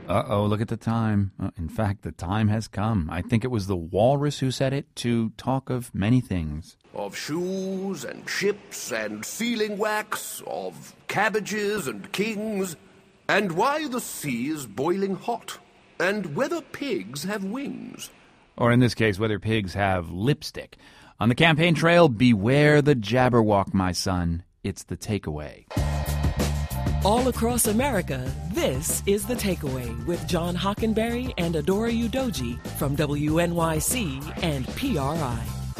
Uh-oh, look at the time. In fact, the time has come. I think it was the walrus who said it, to talk of many things. Of shoes and ships and sealing wax, of cabbages and kings, and why the sea is boiling hot, and whether pigs have wings. Or in this case, whether pigs have lipstick. On the campaign trail, beware the Jabberwock, my son. It's The Takeaway. All across America, this is The Takeaway with John Hockenberry and Adora Udoji from WNYC and PRI.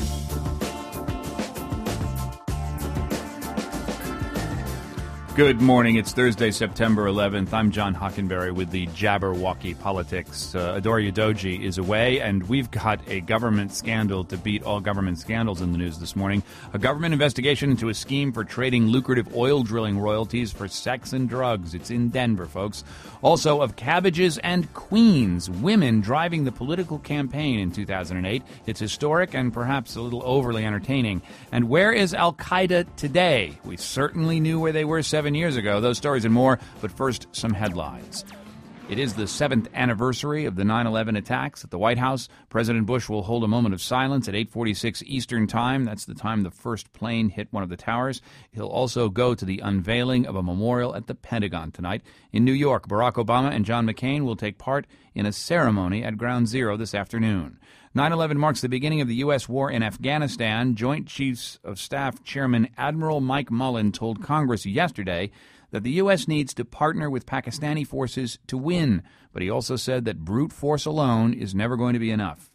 Good morning. It's Thursday, September 11th. I'm John Hockenberry with the Jabberwocky Politics. Adora Udoji is away, and we've got a government scandal to beat all government scandals in the news this morning. A government investigation into a scheme for trading lucrative oil drilling royalties for sex and drugs. It's in Denver, folks. Also, of cabbages and queens, women driving the political campaign in 2008. It's historic and perhaps a little overly entertaining. And where is Al-Qaeda today? We certainly knew where they were 7 years ago. Those stories and more, but first, some headlines. It is the 7th anniversary of the 9/11 attacks at the White House. President Bush will hold a moment of silence at 8:46 Eastern Time. That's the time the first plane hit one of the towers. He'll also go to the unveiling of a memorial at the Pentagon tonight. In New York, Barack Obama and John McCain will take part in a ceremony at Ground Zero this afternoon. 9/11 marks the beginning of the U.S. war in Afghanistan. Joint Chiefs of Staff Chairman Admiral Mike Mullen told Congress yesterday that the U.S. needs to partner with Pakistani forces to win. But he also said that brute force alone is never going to be enough.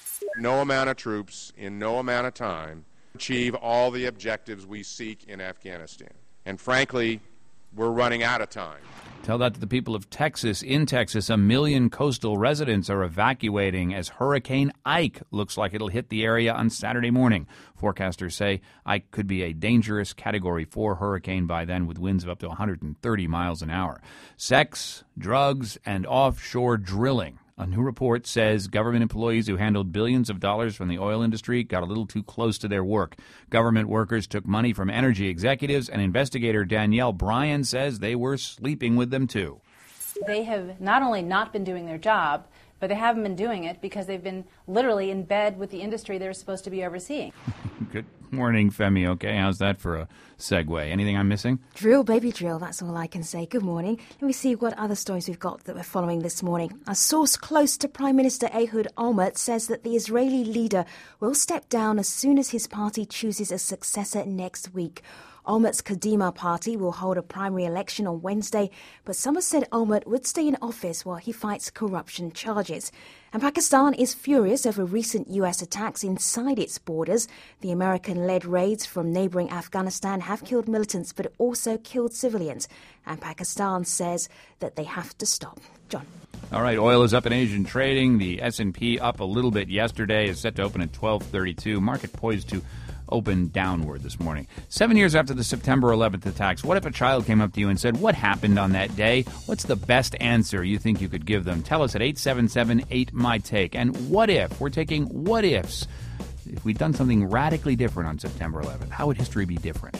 No amount of troops in no amount of time achieve all the objectives we seek in Afghanistan. And frankly, we're running out of time. Tell that to the people of Texas. In Texas, 1 million coastal residents are evacuating as Hurricane Ike looks like it'll hit the area on Saturday morning. Forecasters say Ike could be a dangerous Category 4 hurricane by then, with winds of up to 130 miles an hour. Sex, drugs, and offshore drilling. A new report says government employees who handled billions of dollars from the oil industry got a little too close to their work. Government workers took money from energy executives, and investigator Danielle Bryan says they were sleeping with them too. They have not only not been doing their job, but they haven't been doing it because they've been literally in bed with the industry they're supposed to be overseeing. Good morning, Femi. Okay, how's that for a segue? Anything I'm missing? Drill, baby, drill. That's all I can say. Good morning. Let me see what other stories we've got that we're following this morning. A source close to Prime Minister Ehud Olmert says that the Israeli leader will step down as soon as his party chooses a successor next week. Olmert's Kadima party will hold a primary election on Wednesday, but some have said Olmert would stay in office while he fights corruption charges. And Pakistan is furious over recent U.S. attacks inside its borders. The American-led raids from neighbouring Afghanistan have killed militants but also killed civilians. And Pakistan says that they have to stop. John. All right, oil is up in Asian trading. The S&P up a little bit yesterday, is set to open at 1232. Market poised to open downward this morning. 7 years after the September 11th attacks, what if a child came up to you and said, what happened on that day? What's the best answer you think you could give them? Tell us at 877-8-MY-TAKE. And what if? We're taking what ifs. If we'd done something radically different on September 11th, how would history be different?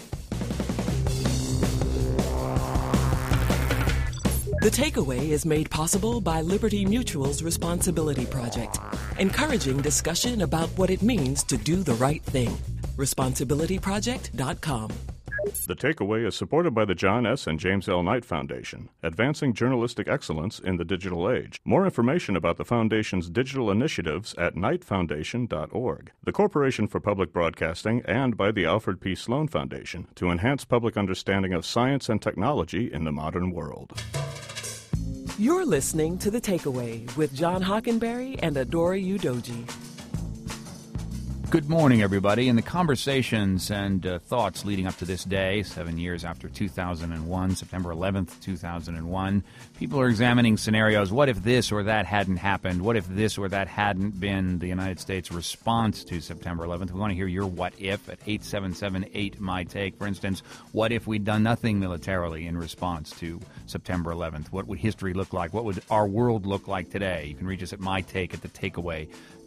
The Takeaway is made possible by Liberty Mutual's Responsibility Project, encouraging discussion about what it means to do the right thing. ResponsibilityProject.com. The Takeaway is supported by the John S. and James L. Knight Foundation, advancing journalistic excellence in the digital age. More information about the Foundation's digital initiatives at knightfoundation.org. The Corporation for Public Broadcasting, and by the Alfred P. Sloan Foundation to enhance public understanding of science and technology in the modern world. You're listening to The Takeaway with John Hockenberry and Adora Udoji. Good morning, everybody. In the conversations and thoughts leading up to this day, 7 years after 2001, September 11th, 2001, people are examining scenarios. What if this or that hadn't happened? What if this or that hadn't been the United States' response to September 11th? We want to hear your what if at 877-8-MY-TAKE. For instance, what if we'd done nothing militarily in response to September 11th? What would history look like? What would our world look like today? You can reach us at MyTake at thetakeaway.com.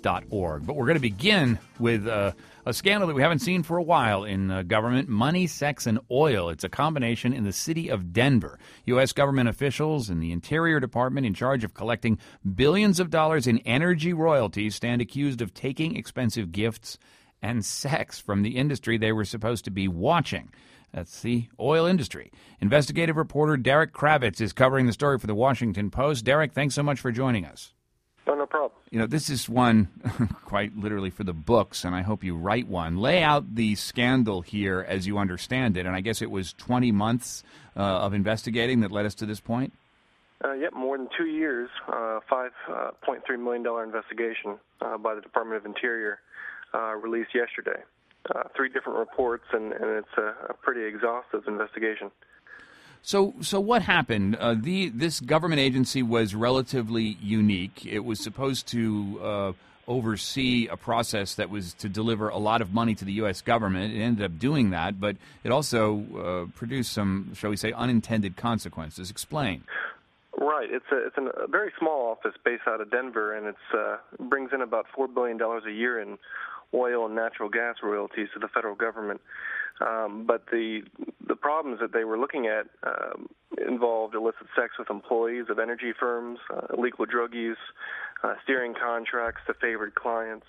moneysex.org. But we're going to begin with a scandal that we haven't seen for a while in government, money, sex, and oil. It's a combination in the city of Denver. U.S. government officials in the Interior Department in charge of collecting billions of dollars in energy royalties stand accused of taking expensive gifts and sex from the industry they were supposed to be watching. That's the oil industry. Investigative reporter Derek Kravitz is covering the story for the Washington Post. Derek, thanks so much for joining us. Oh, no problem. You know, this is one quite literally for the books, and I hope you write one. Lay out the scandal here as you understand it, and I guess it was 20 months of investigating that led us to this point? Yep, more than 2 years, $5.3 million investigation by the Department of Interior released yesterday. 3 different reports, and it's a pretty exhaustive investigation. So what happened? This government agency was relatively unique. It was supposed to oversee a process that was to deliver a lot of money to the U.S. government. It ended up doing that, but it also produced some, shall we say, unintended consequences. Explain. Right. It's a very small office based out of Denver, and it brings in about $4 billion a year in oil and natural gas royalties to the federal government. But the problems that they were looking at involved illicit sex with employees of energy firms, illegal drug use, steering contracts to favored clients,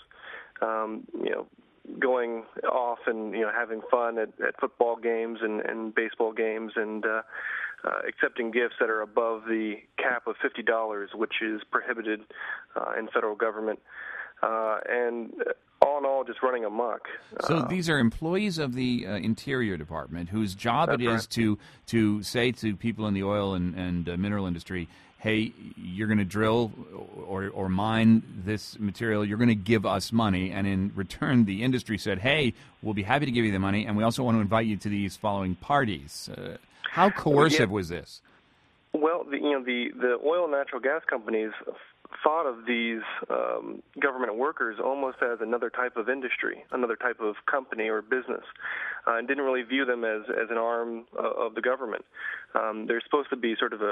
going off and having fun at football games and baseball games, and accepting gifts that are above the cap of $50, which is prohibited in federal government. And all in all, just running amok. So these are employees of the Interior Department whose job it is to say to people in the oil and mineral industry, hey, you're going to drill or mine this material, you're going to give us money. And in return, the industry said, hey, we'll be happy to give you the money, and we also want to invite you to these following parties. How coercive was this? Well, the oil and natural gas companies thought of these government workers almost as another type of industry, another type of company or business, and didn't really view them as an arm of the government. There's supposed to be sort of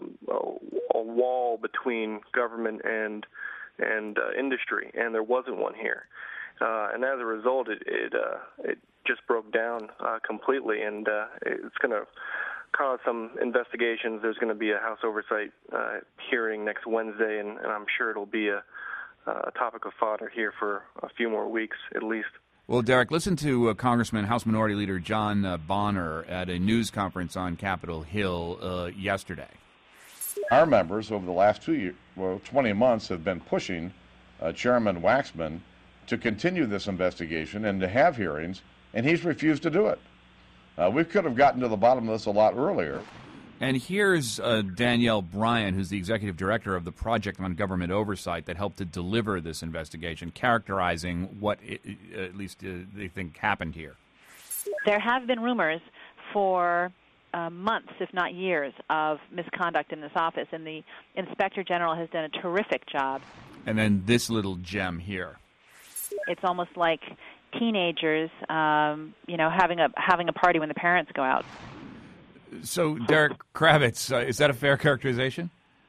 a wall between government and industry, and there wasn't one here. And as a result, it just broke down completely, and it's going to cause some investigations. There's going to be a House Oversight hearing next Wednesday, and I'm sure it'll be a topic of fodder here for a few more weeks at least. Well, Derek, listen to Congressman, House Minority Leader John Bonner at a news conference on Capitol Hill yesterday. Our members over the last 20 months have been pushing Chairman Waxman to continue this investigation and to have hearings, and he's refused to do it. We could have gotten to the bottom of this a lot earlier. And here's Danielle Bryan, who's the executive director of the Project on Government Oversight that helped to deliver this investigation, characterizing what at least they think happened here. There have been rumors for months, if not years, of misconduct in this office, and the Inspector General has done a terrific job. And then this little gem here. It's almost like teenagers, having a party when the parents go out. So, Derek Kravitz, is that a fair characterization?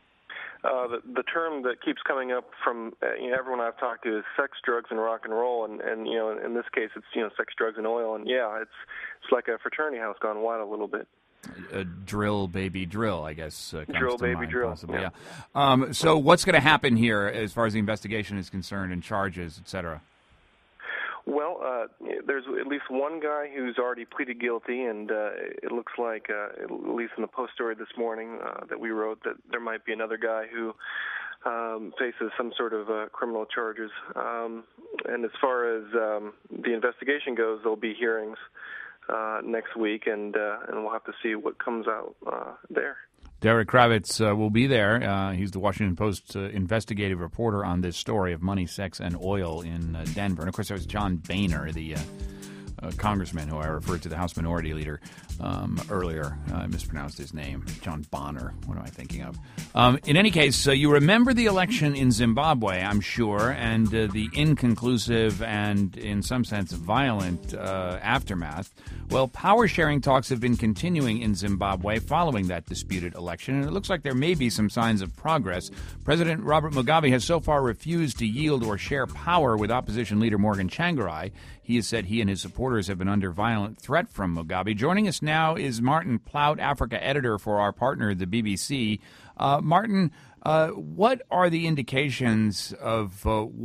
The term that keeps coming up from everyone I've talked to is sex, drugs, and rock and roll, and in this case it's sex, drugs, and oil, and it's like a fraternity house gone wild a little bit. Drill, baby, drill, I guess. Drill, baby, mind, drill. Possibly, yeah. So what's going to happen here as far as the investigation is concerned and charges, et cetera? Well, there's at least one guy who's already pleaded guilty, and it looks like, at least in the Post story this morning that we wrote, that there might be another guy who faces some sort of criminal charges. And as far as the investigation goes, there'll be hearings next week, and we'll have to see what comes out there. Derek Kravitz will be there. He's the Washington Post investigative reporter on this story of money, sex, and oil in Denver. And, of course, there was John Boehner, the congressman who I referred to, the House Minority Leader, earlier. I mispronounced his name. John Bonner. What am I thinking of? In any case, you remember the election in Zimbabwe, I'm sure, and the inconclusive and, in some sense, violent aftermath. Well, power-sharing talks have been continuing in Zimbabwe following that disputed election, and it looks like there may be some signs of progress. President Robert Mugabe has so far refused to yield or share power with opposition leader Morgan Tsvangirai. He has said he and his supporters have been under violent threat from Mugabe. Joining us now is Martin Plaut, Africa editor for our partner, the BBC. Martin, what are the indications of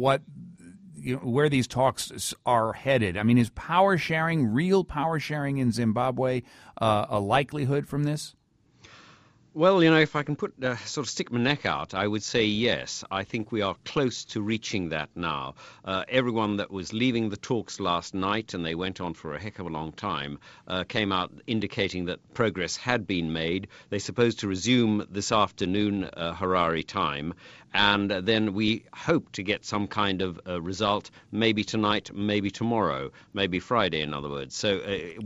where these talks are headed? I mean, is power sharing, real power sharing in Zimbabwe, a likelihood from this? Well, if I can sort of stick my neck out, I would say yes. I think we are close to reaching that now. Everyone that was leaving the talks last night, and they went on for a heck of a long time, came out indicating that progress had been made. They're supposed to resume this afternoon, Harare time, and then we hope to get some kind of result, maybe tonight, maybe tomorrow, maybe Friday, in other words. So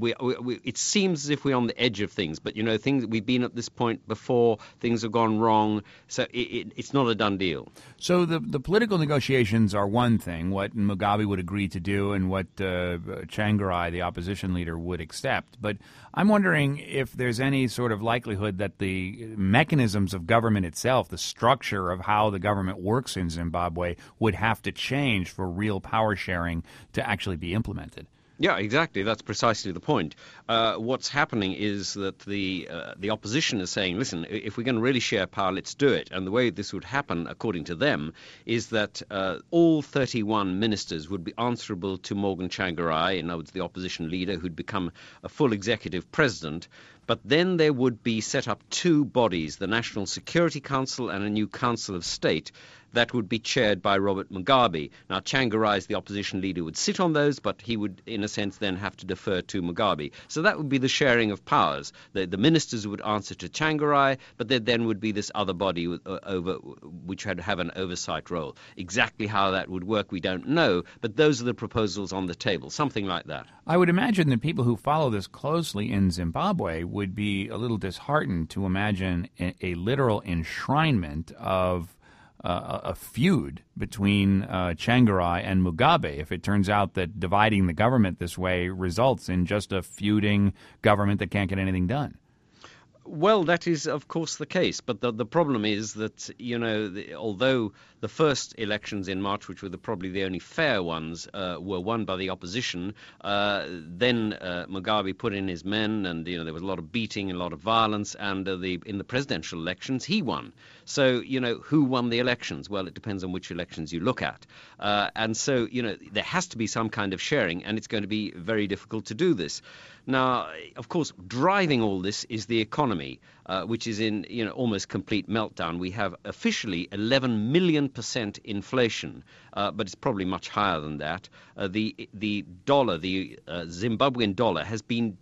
it seems as if we're on the edge of things, but things we've been at this point before, things have gone wrong, so it's not a done deal. So the political negotiations are one thing, what Mugabe would agree to do and what Tsvangirai, the opposition leader, would accept. But I'm wondering if there's any sort of likelihood that the mechanisms of government itself, the structure of how the government works in Zimbabwe, would have to change for real power sharing to actually be implemented. Yeah, exactly. That's precisely the point. What's happening is that the opposition is saying, listen, if we're going to really share power, let's do it. And the way this would happen, according to them, is that all 31 ministers would be answerable to Morgan Tsvangirai, in other words, the opposition leader, who'd become a full executive president. But then there would be set up two bodies, the National Security Council and a new Council of State, that would be chaired by Robert Mugabe. Now, Tsvangirai, as the opposition leader, would sit on those, but he would, in a sense, then have to defer to Mugabe. So that would be the sharing of powers. The ministers would answer to Tsvangirai, but there then would be this other body which would have an oversight role. Exactly how that would work, we don't know, but those are the proposals on the table, something like that. I would imagine that people who follow this closely in Zimbabwe would be a little disheartened to imagine a literal enshrinement of a feud between Tsvangirai and Mugabe if it turns out that dividing the government this way results in just a feuding government that can't get anything done. Well, that is, of course, the case. But the problem is that, although the first elections in March, which were probably the only fair ones, were won by the opposition, then Mugabe put in his men, and there was a lot of beating and a lot of violence, and in the presidential elections, he won. So, who won the elections? Well, it depends on which elections you look at. And so, there has to be some kind of sharing, and it's going to be very difficult to do this. Now, of course, driving all this is the economy, which is in almost complete meltdown. We have officially 11 million% inflation, but it's probably much higher than that. The dollar, the Zimbabwean dollar, has been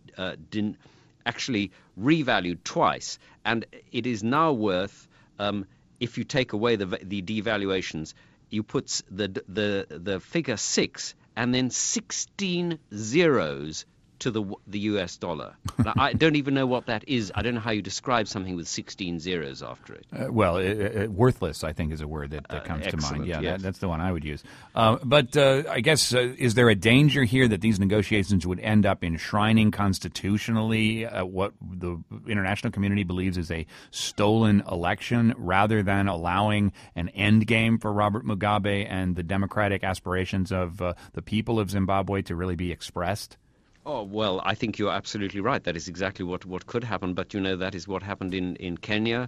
actually revalued twice, and it is now worth, if you take away the devaluations, you put the figure 6 and then 16 zeros to the US dollar. Now, I don't even know what that is. I don't know how you describe something with 16 zeros after it. Worthless, I think, is a word that comes to mind. Yeah, yes. that's the one I would use. But I guess, is there a danger here that these negotiations would end up enshrining constitutionally what the international community believes is a stolen election, rather than allowing an end game for Robert Mugabe and the democratic aspirations of the people of Zimbabwe to really be expressed? Oh, well, I think you're absolutely right. That is exactly what could happen. But, that is what happened in Kenya.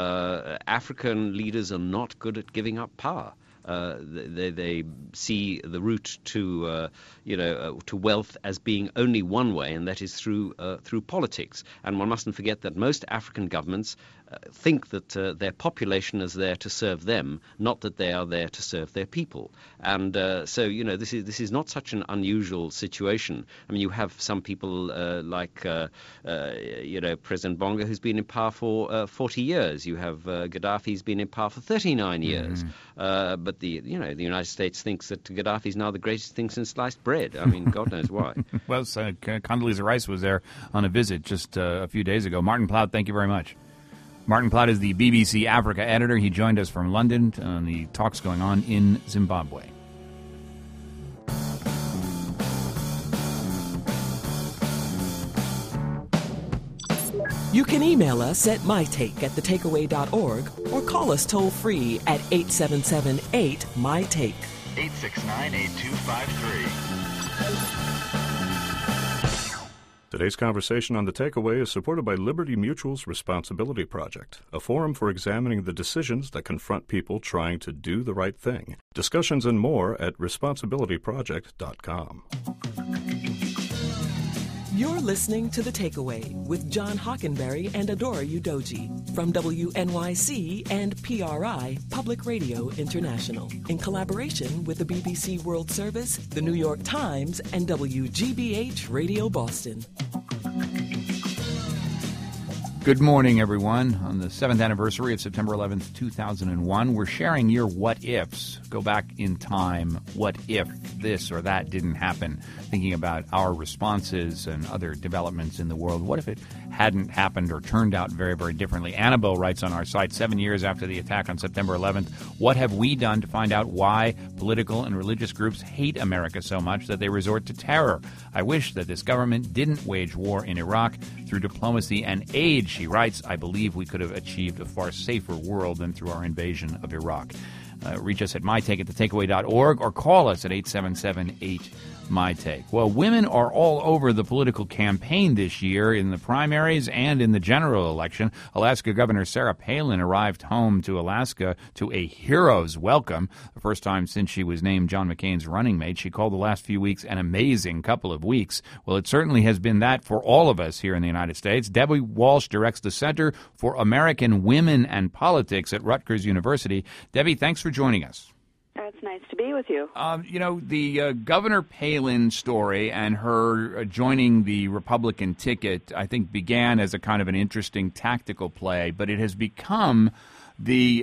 African leaders are not good at giving up power. They see the route to wealth as being only one way, and that is through politics. And one mustn't forget that most African governments think that their population is there to serve them, not that they are there to serve their people. And so, this is not such an unusual situation. I mean, you have some people like President Bongo, who's been in power for 40 years. You have Gaddafi, who's been in power for 39 years. But the United States thinks that Gaddafi is now the greatest thing since sliced bread. I mean, God knows why. Well, Condoleezza Rice was there on a visit just a few days ago. Martin Plaut, thank you very much. Martin Plaut is the BBC Africa editor. He joined us from London on the talks going on in Zimbabwe. You can email us at mytake@thetakeaway.org or call us toll-free at 877-8-MY-TAKE. 869-8253. Today's conversation on The Takeaway is supported by Liberty Mutual's Responsibility Project, a forum for examining the decisions that confront people trying to do the right thing. Discussions and more at responsibilityproject.com. You're listening to The Takeaway with John Hockenberry and Adora Udoji from WNYC and PRI, Public Radio International, in collaboration with the BBC World Service, the New York Times, and WGBH Radio Boston. Good morning, everyone. On the 7th anniversary of September 11th, 2001, we're sharing your what-ifs. Go back in time. What if this or that didn't happen? Thinking about our responses and other developments in the world. What if it hadn't happened or turned out very, very differently? Annabelle writes on our site, 7 years after the attack on September 11th, what have we done to find out why political and religious groups hate America so much that they resort to terror? I wish that this government didn't wage war in Iraq. Through diplomacy and aid, she writes, I believe we could have achieved a far safer world than through our invasion of Iraq. Reach us at mytake@thetakeaway.org or call us at 877-8-MY-TAKE. Well, women are all over the political campaign this year in the primaries and in the general election. Alaska Governor Sarah Palin arrived home to Alaska to a hero's welcome. The first time since she was named John McCain's running mate. She called the last few weeks an amazing couple of weeks. Well, it certainly has been that for all of us here in the United States. Debbie Walsh directs the Center for American Women and Politics at Rutgers University. Debbie, thanks for joining us. It's nice to be with you. The Governor Palin story and her joining the Republican ticket, I think, began as a kind of an interesting tactical play, but it has become the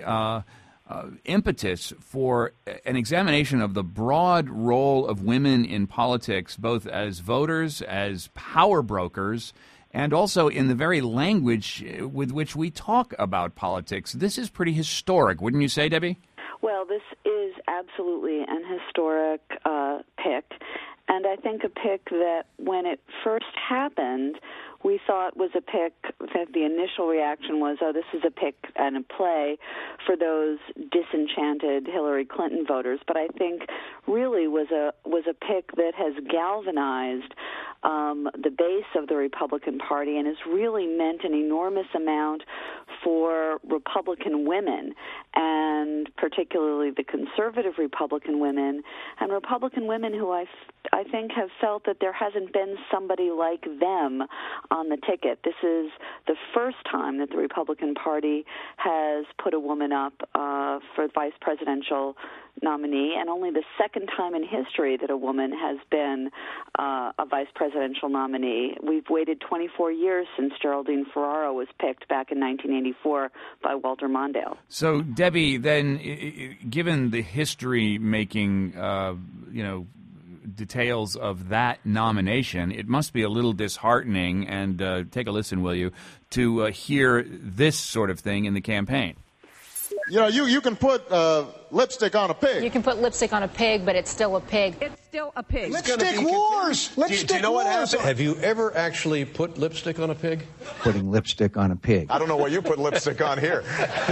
impetus for an examination of the broad role of women in politics, both as voters, as power brokers, and also in the very language with which we talk about politics. This is pretty historic, wouldn't you say, Debbie? Well, this is absolutely an historic pick, and I think a pick that when it first happened, we thought was a pick that the initial reaction was, oh, this is a pick and a play for those disenchanted Hillary Clinton voters. But I think really was a pick that has galvanized the base of the Republican Party and has really meant an enormous amount for Republican women, and particularly the conservative Republican women, and Republican women who I think have felt that there hasn't been somebody like them on the ticket. This is the first time that the Republican Party has put a woman up for vice presidential nominee, and only the second time in history that a woman has been a vice presidential nominee. We've waited 24 years since Geraldine Ferraro was picked back in 1984 by Walter Mondale. So, Debbie, then, given the history-making, details of that nomination, it must be a little disheartening, and take a listen, will you, to hear this sort of thing in the campaign. You can put lipstick on a pig. You can put lipstick on a pig, but it's still a pig. It's still a pig. Lipstick wars! Lipstick do you know wars! what happened? Have you ever actually put lipstick on a pig? Putting lipstick on a pig. I don't know what you put lipstick on here.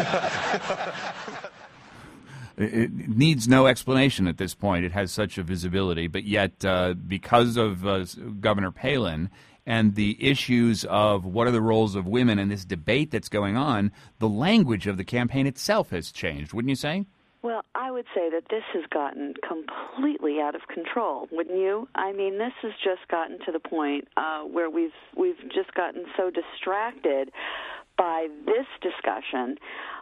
It needs no explanation at this point. It has such a visibility, but yet because of Governor Palin and the issues of what are the roles of women and this debate that's going on, the language of the campaign itself has changed, wouldn't you say? Well, I would say that this has gotten completely out of control, wouldn't you? I mean, this has just gotten to the point where we've just gotten so distracted by this discussion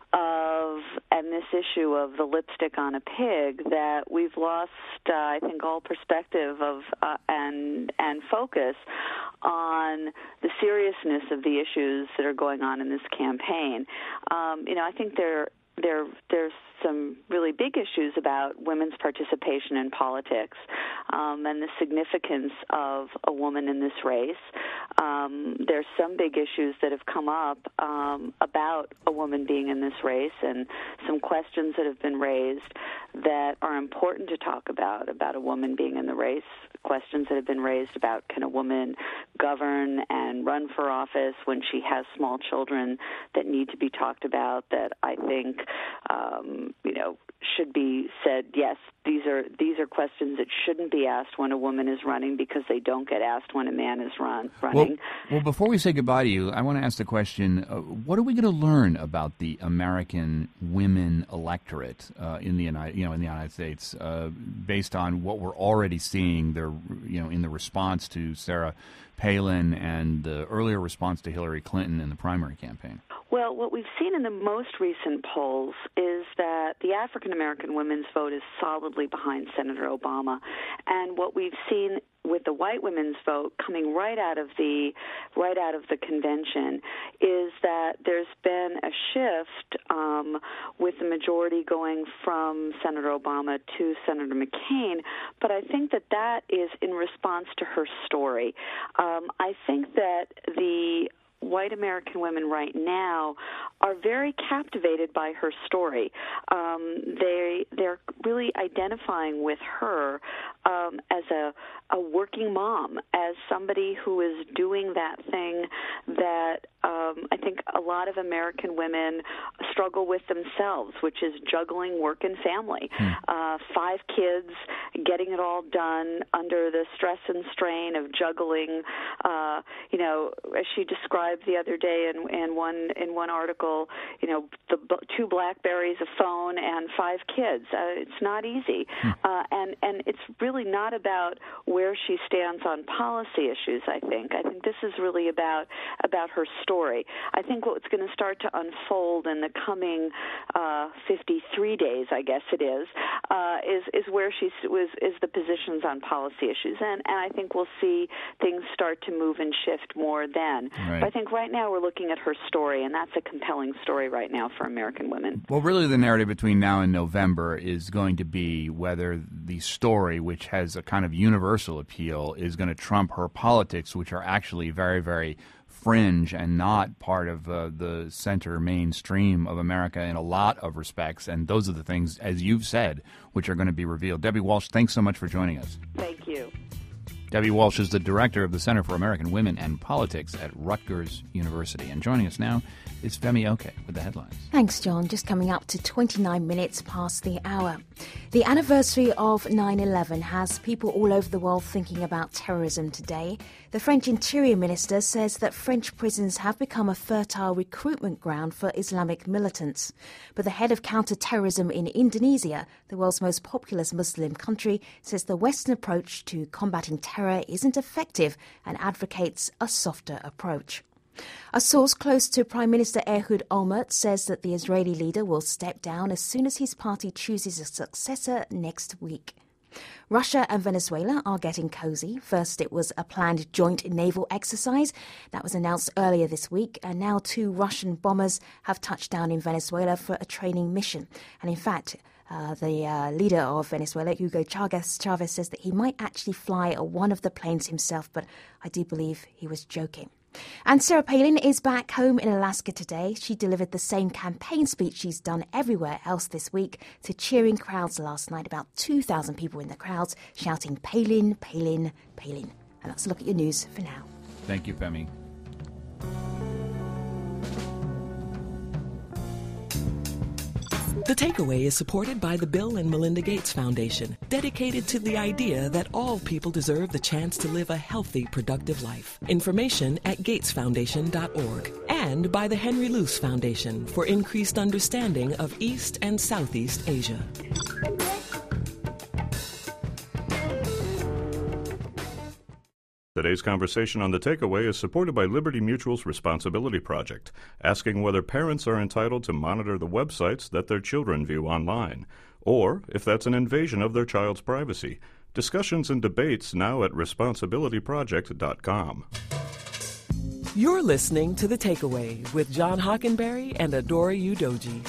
and this issue of the lipstick on a pig that we've lost, I think, all perspective of and focus on the seriousness of the issues that are going on in this campaign. I think there's some really big issues about women's participation in politics and the significance of a woman in this race. There's some big issues that have come up about a woman being in this race, and some questions that have been raised that are important to talk about a woman being in the race, questions that have been raised about can a woman govern and run for office when she has small children that need to be talked about, that I think should be said, yes, these are questions that shouldn't be asked when a woman is running, because they don't get asked when a man is running. Well, before we say goodbye to you, I want to ask the question, what are we going to learn about the American women electorate in the United States based on what we're already seeing there, in the response to Sarah Palin and the earlier response to Hillary Clinton in the primary campaign? Well, what we've seen in the most recent polls is that the African-American women's vote is solidly behind Senator Obama. And what we've seen with the white women's vote coming right out of the convention is that there's been a shift with the majority going from Senator Obama to Senator McCain, but I think that is in response to her story. I think that the white American women right now are very captivated by her story. They're really identifying with her as a working mom, as somebody who is doing that thing that I think a lot of American women struggle with themselves, which is juggling work and family. 5 kids, getting it all done under the stress and strain of juggling, as she described the other day in one article, the 2 BlackBerries, a phone, and 5 kids. It's not easy, and it's really not about where she stands on policy issues. I think this is really about her story. I think what's going to start to unfold in the coming 53 days, I guess it is where she is the positions on policy issues, and I think we'll see things start to move and shift more then. Right. But I think right now we're looking at her story, and that's a compelling story right now for American women. Well, really the narrative between now and November is going to be whether the story, which has a kind of universal appeal, is going to trump her politics, which are actually very, very fringe and not part of the center mainstream of America in a lot of respects. And those are the things, as you've said, which are going to be revealed. Debbie Walsh, thanks so much for joining us. Thank you. Debbie Walsh is the director of the Center for American Women and Politics at Rutgers University. And joining us now is Femi Oke with the headlines. Thanks, John. Just coming up to 29 minutes past the hour. The anniversary of 9/11 has people all over the world thinking about terrorism today. The French Interior Minister says that French prisons have become a fertile recruitment ground for Islamic militants. But the head of counter-terrorism in Indonesia, the world's most populous Muslim country, says the Western approach to combating terror isn't effective and advocates a softer approach. A source close to Prime Minister Ehud Olmert says that the Israeli leader will step down as soon as his party chooses a successor next week. Russia and Venezuela are getting cozy. First, it was a planned joint naval exercise that was announced earlier this week, and now 2 Russian bombers have touched down in Venezuela for a training mission. And in fact, the leader of Venezuela, Hugo Chavez, says that he might actually fly one of the planes himself, but I do believe he was joking. And Sarah Palin is back home in Alaska today. She delivered the same campaign speech she's done everywhere else this week to cheering crowds last night. About 2,000 people in the crowds shouting, "Palin, Palin, Palin." And that's a look at your news for now. Thank you, Femi. The Takeaway is supported by the Bill and Melinda Gates Foundation, dedicated to the idea that all people deserve the chance to live a healthy, productive life. Information at gatesfoundation.org. And by the Henry Luce Foundation for increased understanding of East and Southeast Asia. Today's conversation on The Takeaway is supported by Liberty Mutual's Responsibility Project, asking whether parents are entitled to monitor the websites that their children view online, or if that's an invasion of their child's privacy. Discussions and debates now at responsibilityproject.com. You're listening to The Takeaway with John Hockenberry and Adora Udoji.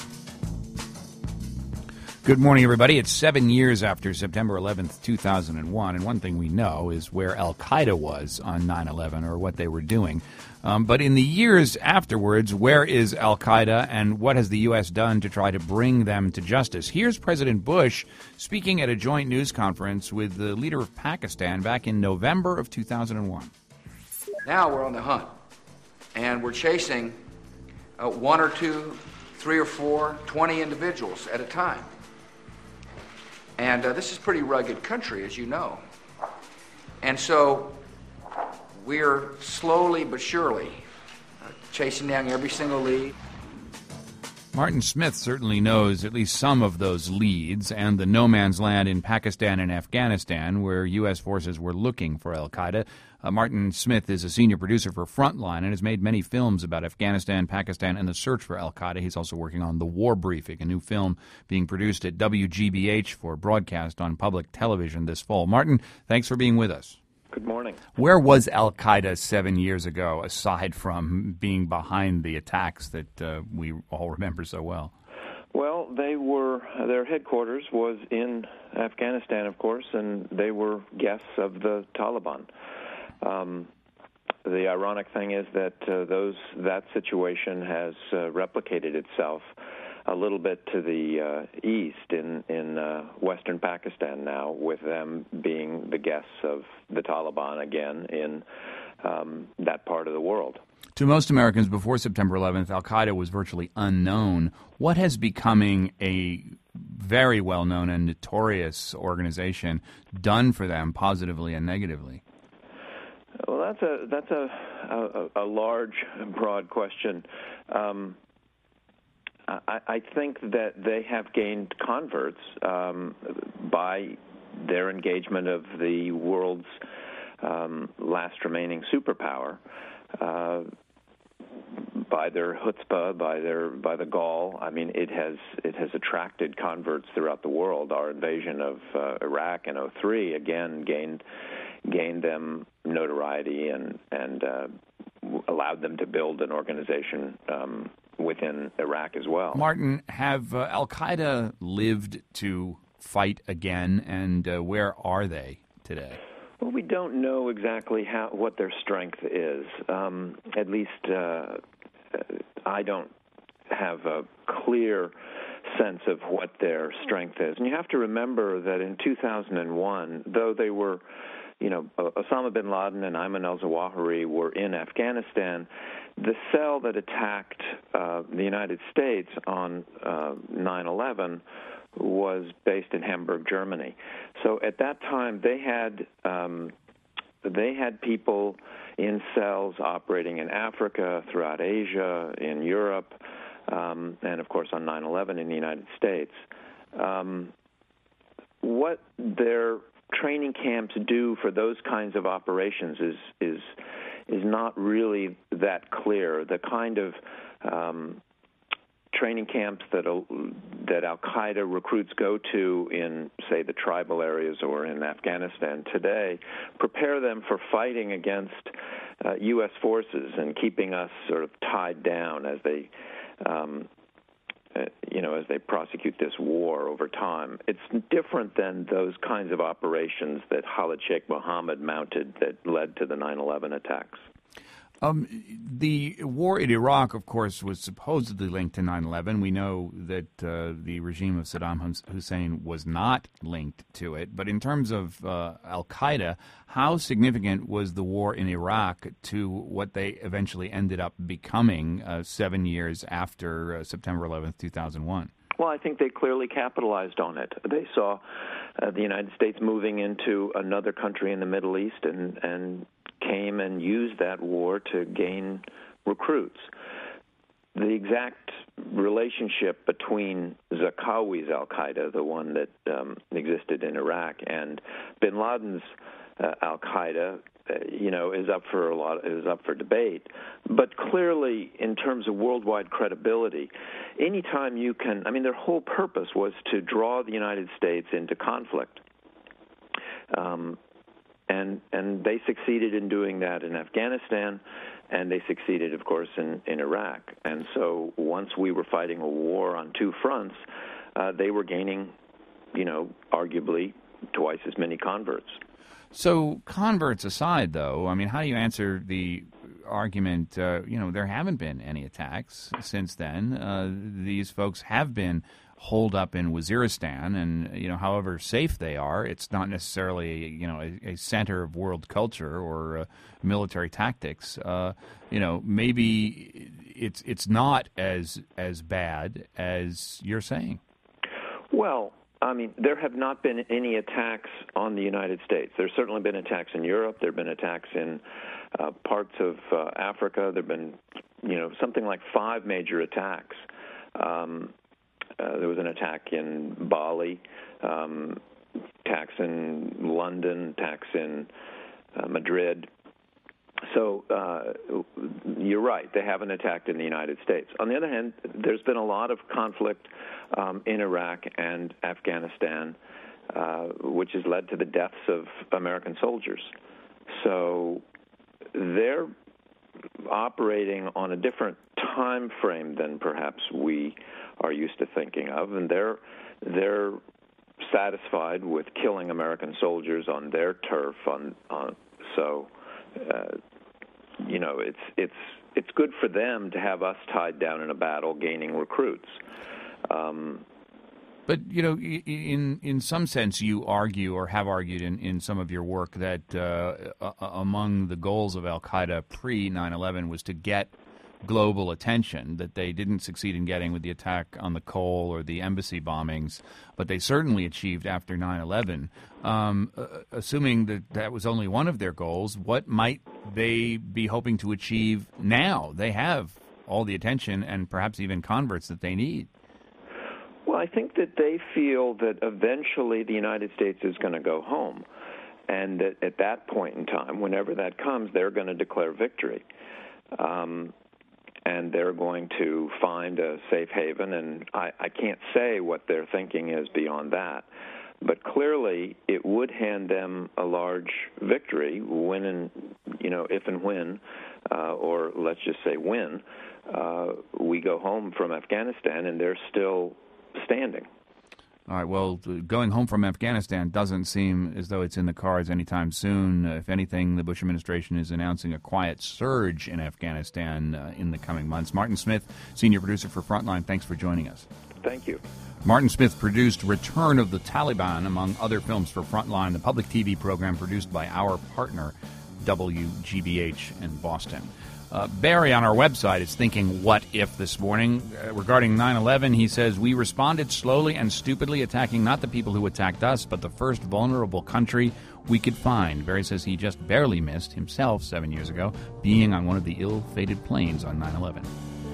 Good morning, everybody. It's 7 years after September 11th, 2001, and one thing we know is where Al-Qaeda was on 9/11 or what they were doing. But in the years afterwards, where is Al-Qaeda and what has the U.S. done to try to bring them to justice? Here's President Bush speaking at a joint news conference with the leader of Pakistan back in November of 2001. Now we're on the hunt, and we're chasing 1 or 2, 3 or 4, 20 individuals at a time. And this is a pretty rugged country, as you know. And so we're slowly but surely chasing down every single lead. Martin Smith certainly knows at least some of those leads and the no man's land in Pakistan and Afghanistan where U.S. forces were looking for al-Qaeda. Martin Smith is a senior producer for Frontline and has made many films about Afghanistan, Pakistan, and the search for al-Qaeda. He's also working on The War Briefing, a new film being produced at WGBH for broadcast on public television this fall. Martin, thanks for being with us. Good morning. Where was al-Qaeda 7 years ago, aside from being behind the attacks that we all remember so well? Well, their headquarters was in Afghanistan, of course, and they were guests of the Taliban. The ironic thing is that that situation has replicated itself a little bit to the east in western Pakistan now, with them being the guests of the Taliban again in that part of the world. To most Americans before September 11th, al-Qaeda was virtually unknown. What has becoming a very well-known and notorious organization done for them positively and negatively? Well, that's a large, broad question. I think that they have gained converts by their engagement of the world's last remaining superpower, by their chutzpah, by the gall. I mean, it has attracted converts throughout the world. Our invasion of Iraq in 2003 again gained them notoriety and allowed them to build an organization within Iraq as well. Martin, have al-Qaeda lived to fight again, and where are they today? Well, we don't know exactly what their strength is. At least I don't have a clear sense of what their strength is. And you have to remember that in 2001, though they were, Osama bin Laden and Ayman al-Zawahiri were in Afghanistan, the cell that attacked the United States on 9/11 was based in Hamburg, Germany. So at that time, they had people in cells operating in Africa, throughout Asia, in Europe, and of course on 9/11 in the United States. What their training camps do for those kinds of operations is not really that clear. The kind of training camps that al-Qaeda recruits go to in, say, the tribal areas or in Afghanistan today prepare them for fighting against U.S. forces and keeping us sort of tied down as they as they prosecute this war over time. It's different than those kinds of operations that Khalid Sheikh Mohammed mounted that led to the 9/11 attacks. The war in Iraq, of course, was supposedly linked to 9/11. We know that the regime of Saddam Hussein was not linked to it. But in terms of al-Qaeda, how significant was the war in Iraq to what they eventually ended up becoming 7 years after September 11th, 2001? Well, I think they clearly capitalized on it. They saw the United States moving into another country in the Middle East and came and used that war to gain recruits. The exact relationship between Zarqawi's al-Qaeda, the one that existed in Iraq, and bin Laden's al-Qaeda is up for debate. But clearly, in terms of worldwide credibility, anytime you can, their whole purpose was to draw the United States into conflict. And they succeeded in doing that in Afghanistan, and they succeeded, of course, in Iraq. And so once we were fighting a war on two fronts, they were gaining, arguably twice as many converts. So converts aside, though, how do you answer the argument, there haven't been any attacks since then. These folks have been holed up in Waziristan, and, however safe they are, it's not necessarily, a center of world culture or military tactics. Maybe it's not as bad as you're saying. Well, there have not been any attacks on the United States. There's certainly been attacks in Europe. There have been attacks in parts of Africa. There have been, something like 5 major attacks. There was an attack in Bali, attacks in London, attacks in Madrid. So you're right, they haven't attacked in the United States. On the other hand, there's been a lot of conflict in Iraq and Afghanistan, which has led to the deaths of American soldiers. So they're operating on a different time frame than perhaps we are used to thinking of, and they're satisfied with killing American soldiers on their turf. It's good for them to have us tied down in a battle, gaining recruits. But, in some sense, you argue or have argued in some of your work that among the goals of al-Qaeda pre-9/11 was to get global attention that they didn't succeed in getting with the attack on the Cole or the embassy bombings, but they certainly achieved after 9/11. Assuming that was only one of their goals, what might they be hoping to achieve now? They have all the attention and perhaps even converts that they need. Well, I think that they feel that eventually the United States is going to go home, and that at that point in time, whenever that comes, they're going to declare victory. And they're going to find a safe haven, and I can't say what their thinking is beyond that. But clearly, it would hand them a large victory if and when, or let's just say when, we go home from Afghanistan and they're still standing. All right, well, going home from Afghanistan doesn't seem as though it's in the cards anytime soon. If anything, the Bush administration is announcing a quiet surge in Afghanistan in the coming months. Martin Smith, senior producer for Frontline, thanks for joining us. Thank you. Martin Smith produced Return of the Taliban, among other films for Frontline, the public TV program produced by our partner, WGBH in Boston. Barry on our website is thinking, what if this morning? Regarding 9/11, he says, we responded slowly and stupidly, attacking not the people who attacked us, but the first vulnerable country we could find. Barry says he just barely missed himself 7 years ago being on one of the ill-fated planes on 9/11.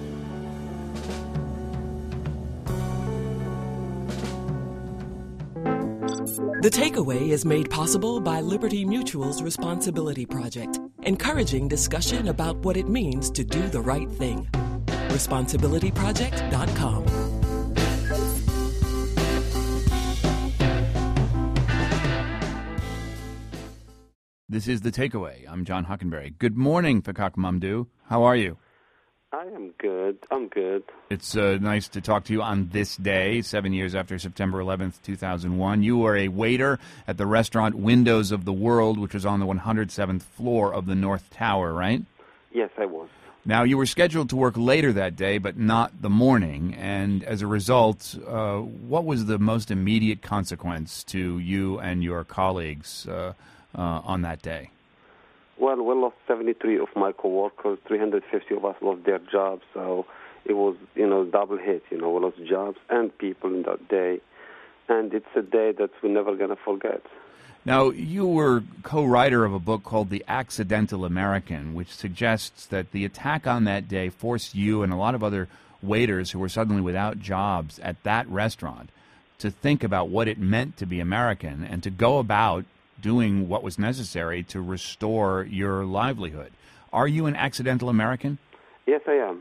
The Takeaway is made possible by Liberty Mutual's Responsibility Project, encouraging discussion about what it means to do the right thing. ResponsibilityProject.com. This is The Takeaway. I'm John Hockenberry. Good morning, Fakak Mamdouh. How are you? I am good. I'm good. It's nice to talk to you on this day, 7 years after September 11th, 2001. You were a waiter at the restaurant Windows of the World, which was on the 107th floor of the North Tower, right? Yes, I was. Now, you were scheduled to work later that day, but not the morning. And as a result, what was the most immediate consequence to you and your colleagues on that day? Well, we lost 73 of my coworkers. 350 of us lost their jobs. So it was, double hit. We lost jobs and people in that day. And it's a day that we're never going to forget. Now, you were co-writer of a book called The Accidental American, which suggests that the attack on that day forced you and a lot of other waiters who were suddenly without jobs at that restaurant to think about what it meant to be American and to go about doing what was necessary to restore your livelihood. Are you an accidental American? Yes, I am.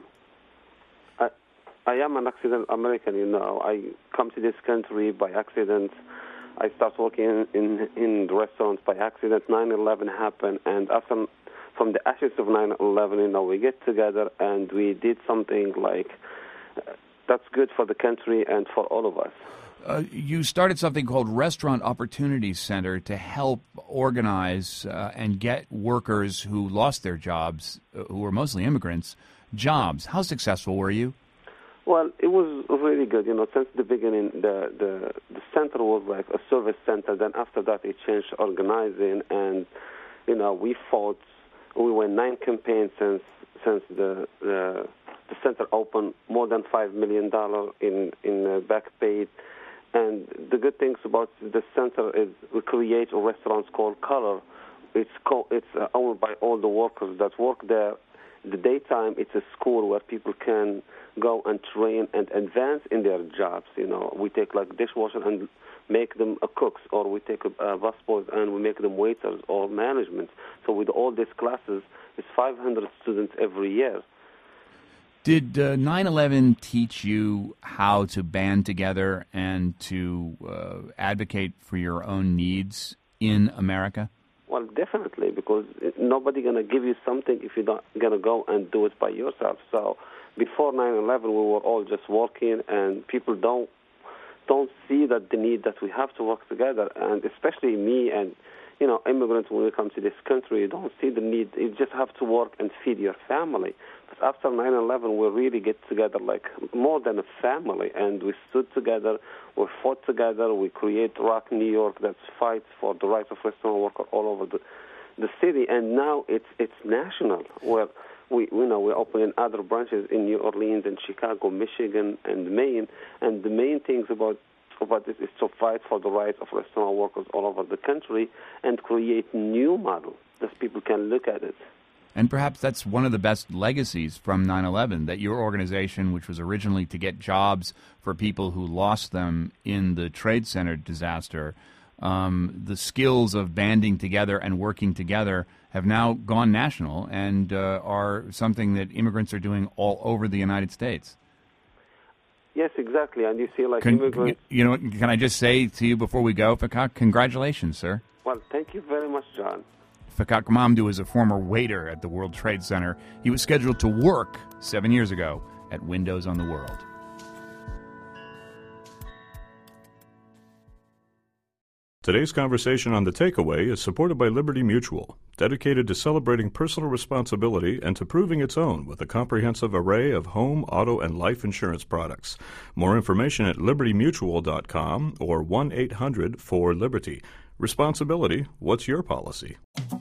I am an accidental American, you know. I come to this country by accident. I start working in restaurants by accident. 9/11 happened, and from the ashes of 9/11, you know, we get together and we did something like that's good for the country and for all of us. You started something called Restaurant Opportunity Center to help organize and get workers who lost their jobs, who were mostly immigrants, jobs. How successful were you? Well, it was really good. You know, since the beginning, the center was like a service center. Then after that, it changed organizing, and you know, we fought. We won 9 campaigns since the center opened. More than $5 million in back paid. And the good things about the center is we create a restaurant called Color. It's owned by all the workers that work there. The daytime, it's a school where people can go and train and advance in their jobs. You know, we take like dishwashers and make them cooks, or we take busboys and we make them waiters or management. So with all these classes, it's 500 students every year. Did 9/11 teach you how to band together and to advocate for your own needs in America? Well, definitely, because nobody's going to give you something if you're not going to go and do it by yourself. So before 9/11, we were all just working, and people don't see that the need that we have to work together, and especially me and, you know, immigrants, when we come to this country, you don't see the need. You just have to work and feed your family. But after 9/11, we really get together like more than a family, and we stood together, we fought together, we create Rock New York that fights for the rights of restaurant workers all over the city, and now it's national, where we we're opening other branches in New Orleans and Chicago, Michigan, and Maine, and the main things about this is to fight for the rights of restaurant workers all over the country and create new models that people can look at it. And perhaps that's one of the best legacies from 9/11, that your organization, which was originally to get jobs for people who lost them in the Trade Center disaster, the skills of banding together and working together have now gone national and are something that immigrants are doing all over the United States. Yes, exactly. And you see, like, immigrants... You know, can I just say to you before we go, Fakak, congratulations, sir. Well, thank you very much, John. Fakak Mamdouh is a former waiter at the World Trade Center. He was scheduled to work 7 years ago at Windows on the World. Today's conversation on The Takeaway is supported by Liberty Mutual, dedicated to celebrating personal responsibility and to proving its own with a comprehensive array of home, auto, and life insurance products. More information at libertymutual.com or 1-800-4LIBERTY. Responsibility, what's your policy?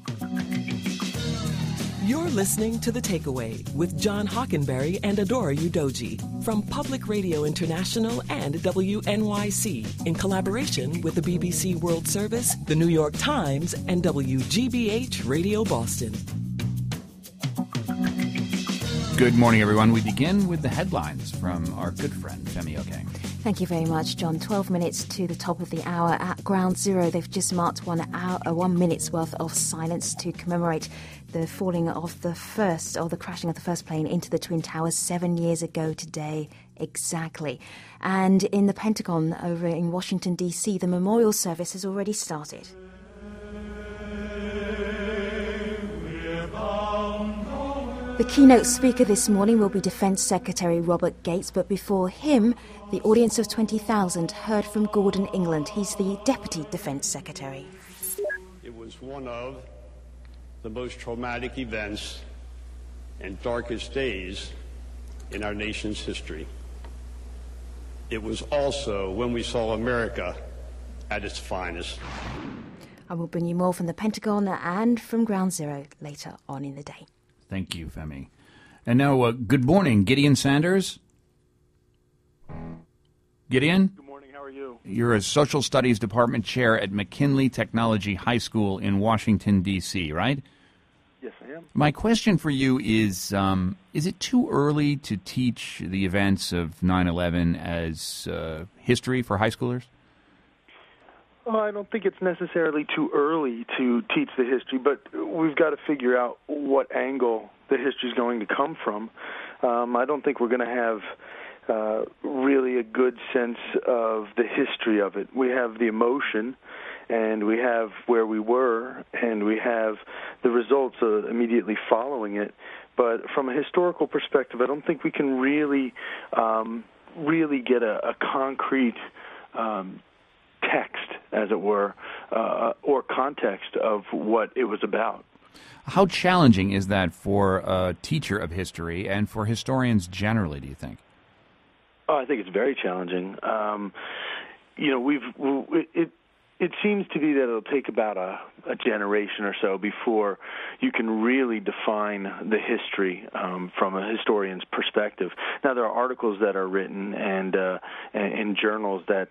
You're listening to The Takeaway with John Hockenberry and Adora Udoji from Public Radio International and WNYC in collaboration with the BBC World Service, the New York Times, and WGBH Radio Boston. Good morning, everyone. We begin with the headlines from our good friend, Femi Okeng. Thank you very much, John. 12 minutes to the top of the hour at Ground Zero. They've just marked 1 minute's worth of silence to commemorate the falling of the crashing of the first plane into the Twin Towers 7 years ago today, exactly. And in the Pentagon over in Washington, D.C., the memorial service has already started. The keynote speaker this morning will be Defense Secretary Robert Gates, but before him, the audience of 20,000 heard from Gordon England. He's the Deputy Defense Secretary. It was one of the most traumatic events and darkest days in our nation's history. It was also when we saw America at its finest. I will bring you more from the Pentagon and from Ground Zero later on in the day. Thank you, Femi. And now, good morning, Gideon Sanders. Gideon? Good morning, how are you? You're a Social Studies Department Chair at McKinley Technology High School in Washington, D.C., right? Yes, I am. My question for you is it too early to teach the events of 9/11 as history for high schoolers? Well, I don't think it's necessarily too early to teach the history, but we've got to figure out what angle the history is going to come from. I don't think we're going to have really a good sense of the history of it. We have the emotion, and we have where we were, and we have the results immediately following it. But from a historical perspective, I don't think we can really get a concrete text, as it were, or context of what it was about. How challenging is that for a teacher of history and for historians generally, do you think? Oh, I think it's very challenging. It seems to be that it'll take about a generation or so before you can really define the history from a historian's perspective. Now, there are articles that are written and in journals that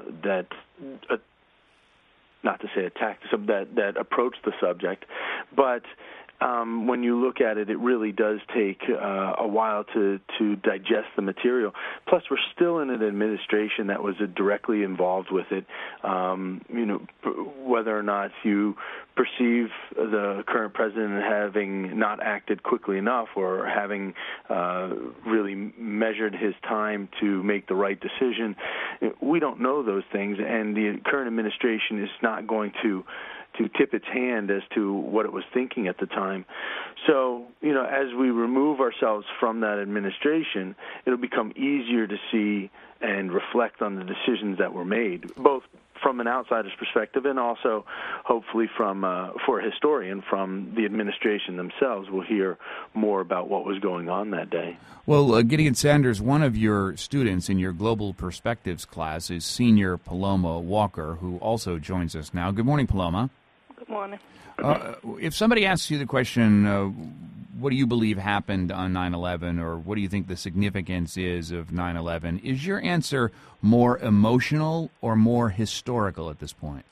not to say attack, that approach the subject, but when you look at it, it really does take a while to digest the material. Plus, we're still in an administration that was directly involved with it. Whether or not you perceive the current president having not acted quickly enough or having really measured his time to make the right decision, we don't know those things, and the current administration is not going to tip its hand as to what it was thinking at the time. So, as we remove ourselves from that administration, it'll become easier to see and reflect on the decisions that were made, both from an outsider's perspective and also, hopefully, for a historian, from the administration themselves, we'll hear more about what was going on that day. Well, Gideon Sanders, one of your students in your Global Perspectives class is Senior Paloma Walker, who also joins us now. Good morning, Paloma. Good morning. If somebody asks you the question, what do you believe happened on 9/11, or what do you think the significance is of 9/11, is your answer more emotional or more historical at this point?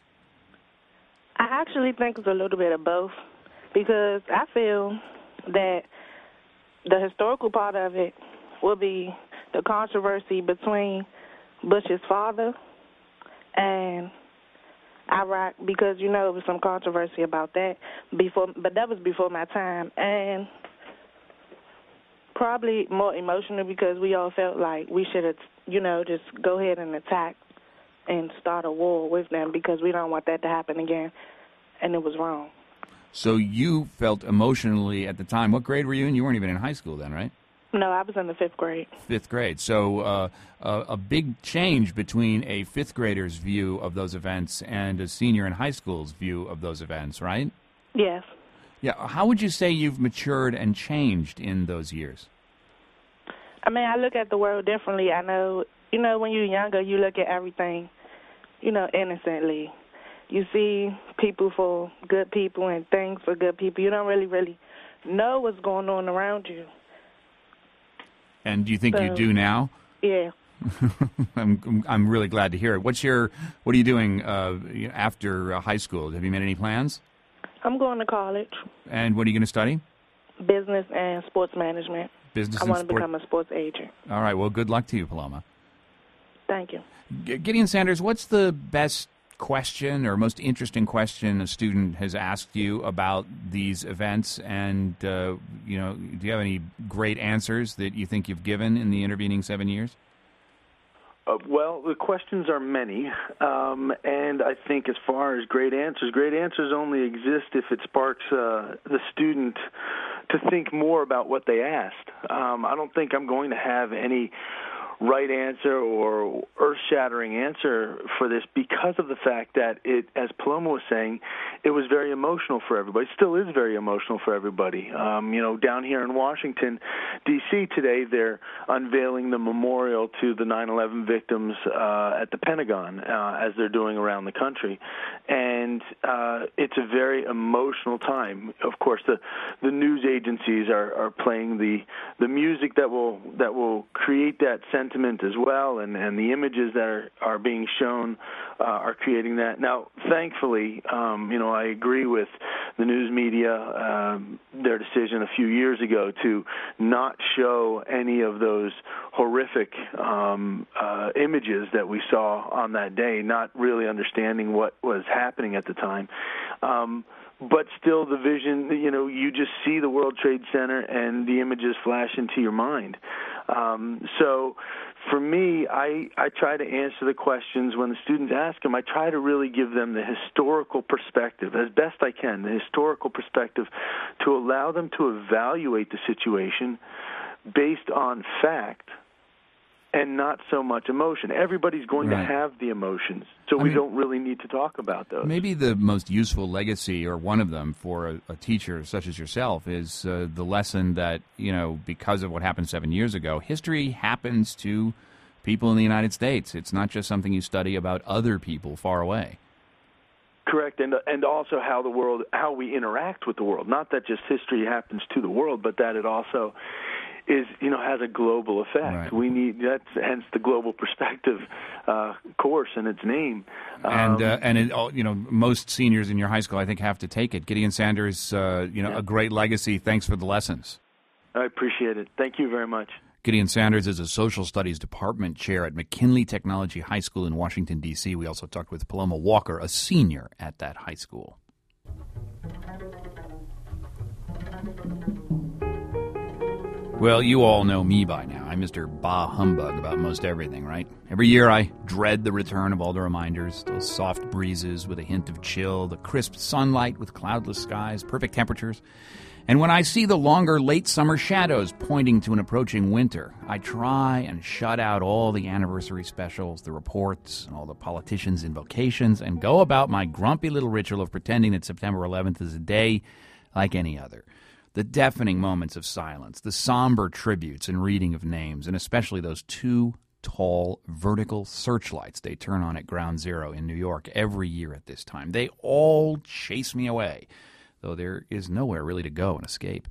I actually think it's a little bit of both, because I feel that the historical part of it will be the controversy between Bush's father and Iraq, because there was some controversy about that before, but that was before my time, and probably more emotional because we all felt like we should have, just go ahead and attack and start a war with them, because we don't want that to happen again, and it was wrong. So you felt emotionally at the time. What grade were you in? You weren't even in high school then, right? No, I was in the 5th grade. 5th grade. So a big change between a 5th grader's view of those events and a senior in high school's view of those events, right? Yes. Yeah. How would you say you've matured and changed in those years? I mean, I look at the world differently. I know, when you're younger, you look at everything, innocently. You see people for good people and things for good people. You don't really know what's going on around you. And do you think you do now? Yeah. I'm really glad to hear it. What are you doing after high school? Have you made any plans? I'm going to college. And what are you going to study? Business and sports management. I want to become a sports agent. All right. Well, good luck to you, Paloma. Thank you. Gideon Sanders, what's the best question or most interesting question a student has asked you about these events, and do you have any great answers that you think you've given in the intervening 7 years? Well, the questions are many, and I think as far as great answers only exist if it sparks the student to think more about what they asked. I don't think I'm going to have any right answer or earth-shattering answer for this, because of the fact that it, as Paloma was saying, it was very emotional for everybody. It still is very emotional for everybody. Down here in Washington, D.C. today, they're unveiling the memorial to the 9/11 victims at the Pentagon, as they're doing around the country. And it's a very emotional time. Of course, the news agencies are playing the music that will create that sentiment sentiment as well, and the images that are being shown are creating that. Now, thankfully, I agree with the news media, their decision a few years ago to not show any of those horrific images that we saw on that day, not really understanding what was happening at the time. But still, the vision, you just see the World Trade Center and the images flash into your mind. So for me, I try to answer the questions when the students ask them. I try to really give them the historical perspective, as best I can, the historical perspective, to allow them to evaluate the situation based on fact and not so much emotion. Everybody's going to have the emotions, so we don't really need to talk about those. Maybe the most useful legacy, or one of them, for a teacher such as yourself is the lesson that, because of what happened 7 years ago, history happens to people in the United States. It's not just something you study about other people far away. Correct, and also how we interact with the world. Not that just history happens to the world, but that it also has a global effect. Right. We need that's hence the global perspective course and its name. Most seniors in your high school, I think, have to take it. Gideon Sanders, a great legacy. Thanks for the lessons. I appreciate it. Thank you very much. Gideon Sanders is a social studies department chair at McKinley Technology High School in Washington, D.C. We also talked with Paloma Walker, a senior at that high school. Well, you all know me by now. I'm Mr. Bah Humbug about most everything, right? Every year I dread the return of all the reminders, those soft breezes with a hint of chill, the crisp sunlight with cloudless skies, perfect temperatures. And when I see the longer late summer shadows pointing to an approaching winter, I try and shut out all the anniversary specials, the reports, and all the politicians' invocations, and go about my grumpy little ritual of pretending that September 11th is a day like any other. The deafening moments of silence, the somber tributes and reading of names, and especially those two tall vertical searchlights they turn on at Ground Zero in New York every year at this time. They all chase me away, though there is nowhere really to go and escape.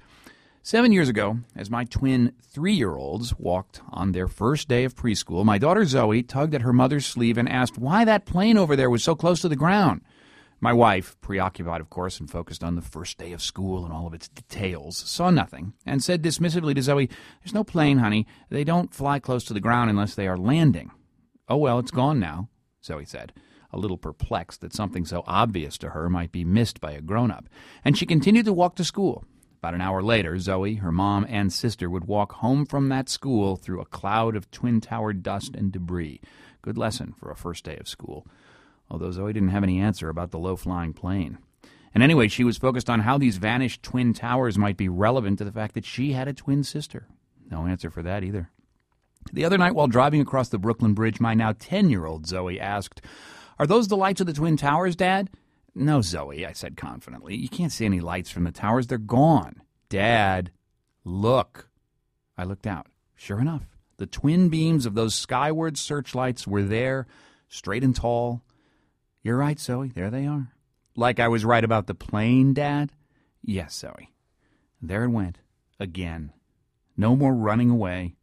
7 years ago, as my twin 3-year-olds walked on their first day of preschool, my daughter Zoe tugged at her mother's sleeve and asked why that plane over there was so close to the ground. My wife, preoccupied, of course, and focused on the first day of school and all of its details, saw nothing and said dismissively to Zoe, "There's no plane, honey. They don't fly close to the ground unless they are landing." "Oh, well, it's gone now," Zoe said, a little perplexed that something so obvious to her might be missed by a grown-up. And she continued to walk to school. About an hour later, Zoe, her mom, and sister would walk home from that school through a cloud of twin-tower dust and debris. Good lesson for a first day of school. Although Zoe didn't have any answer about the low-flying plane. And anyway, she was focused on how these vanished twin towers might be relevant to the fact that she had a twin sister. No answer for that either. The other night while driving across the Brooklyn Bridge, my now 10-year-old Zoe asked, "Are those the lights of the Twin Towers, Dad?" "No, Zoe," I said confidently. "You can't see any lights from the towers. They're gone." "Dad, look." I looked out. Sure enough, the twin beams of those skyward searchlights were there, straight and tall. "You're right, Zoe. There they are." "Like I was right about the plane, Dad?" "Yes, Zoe." There it went. Again. No more running away.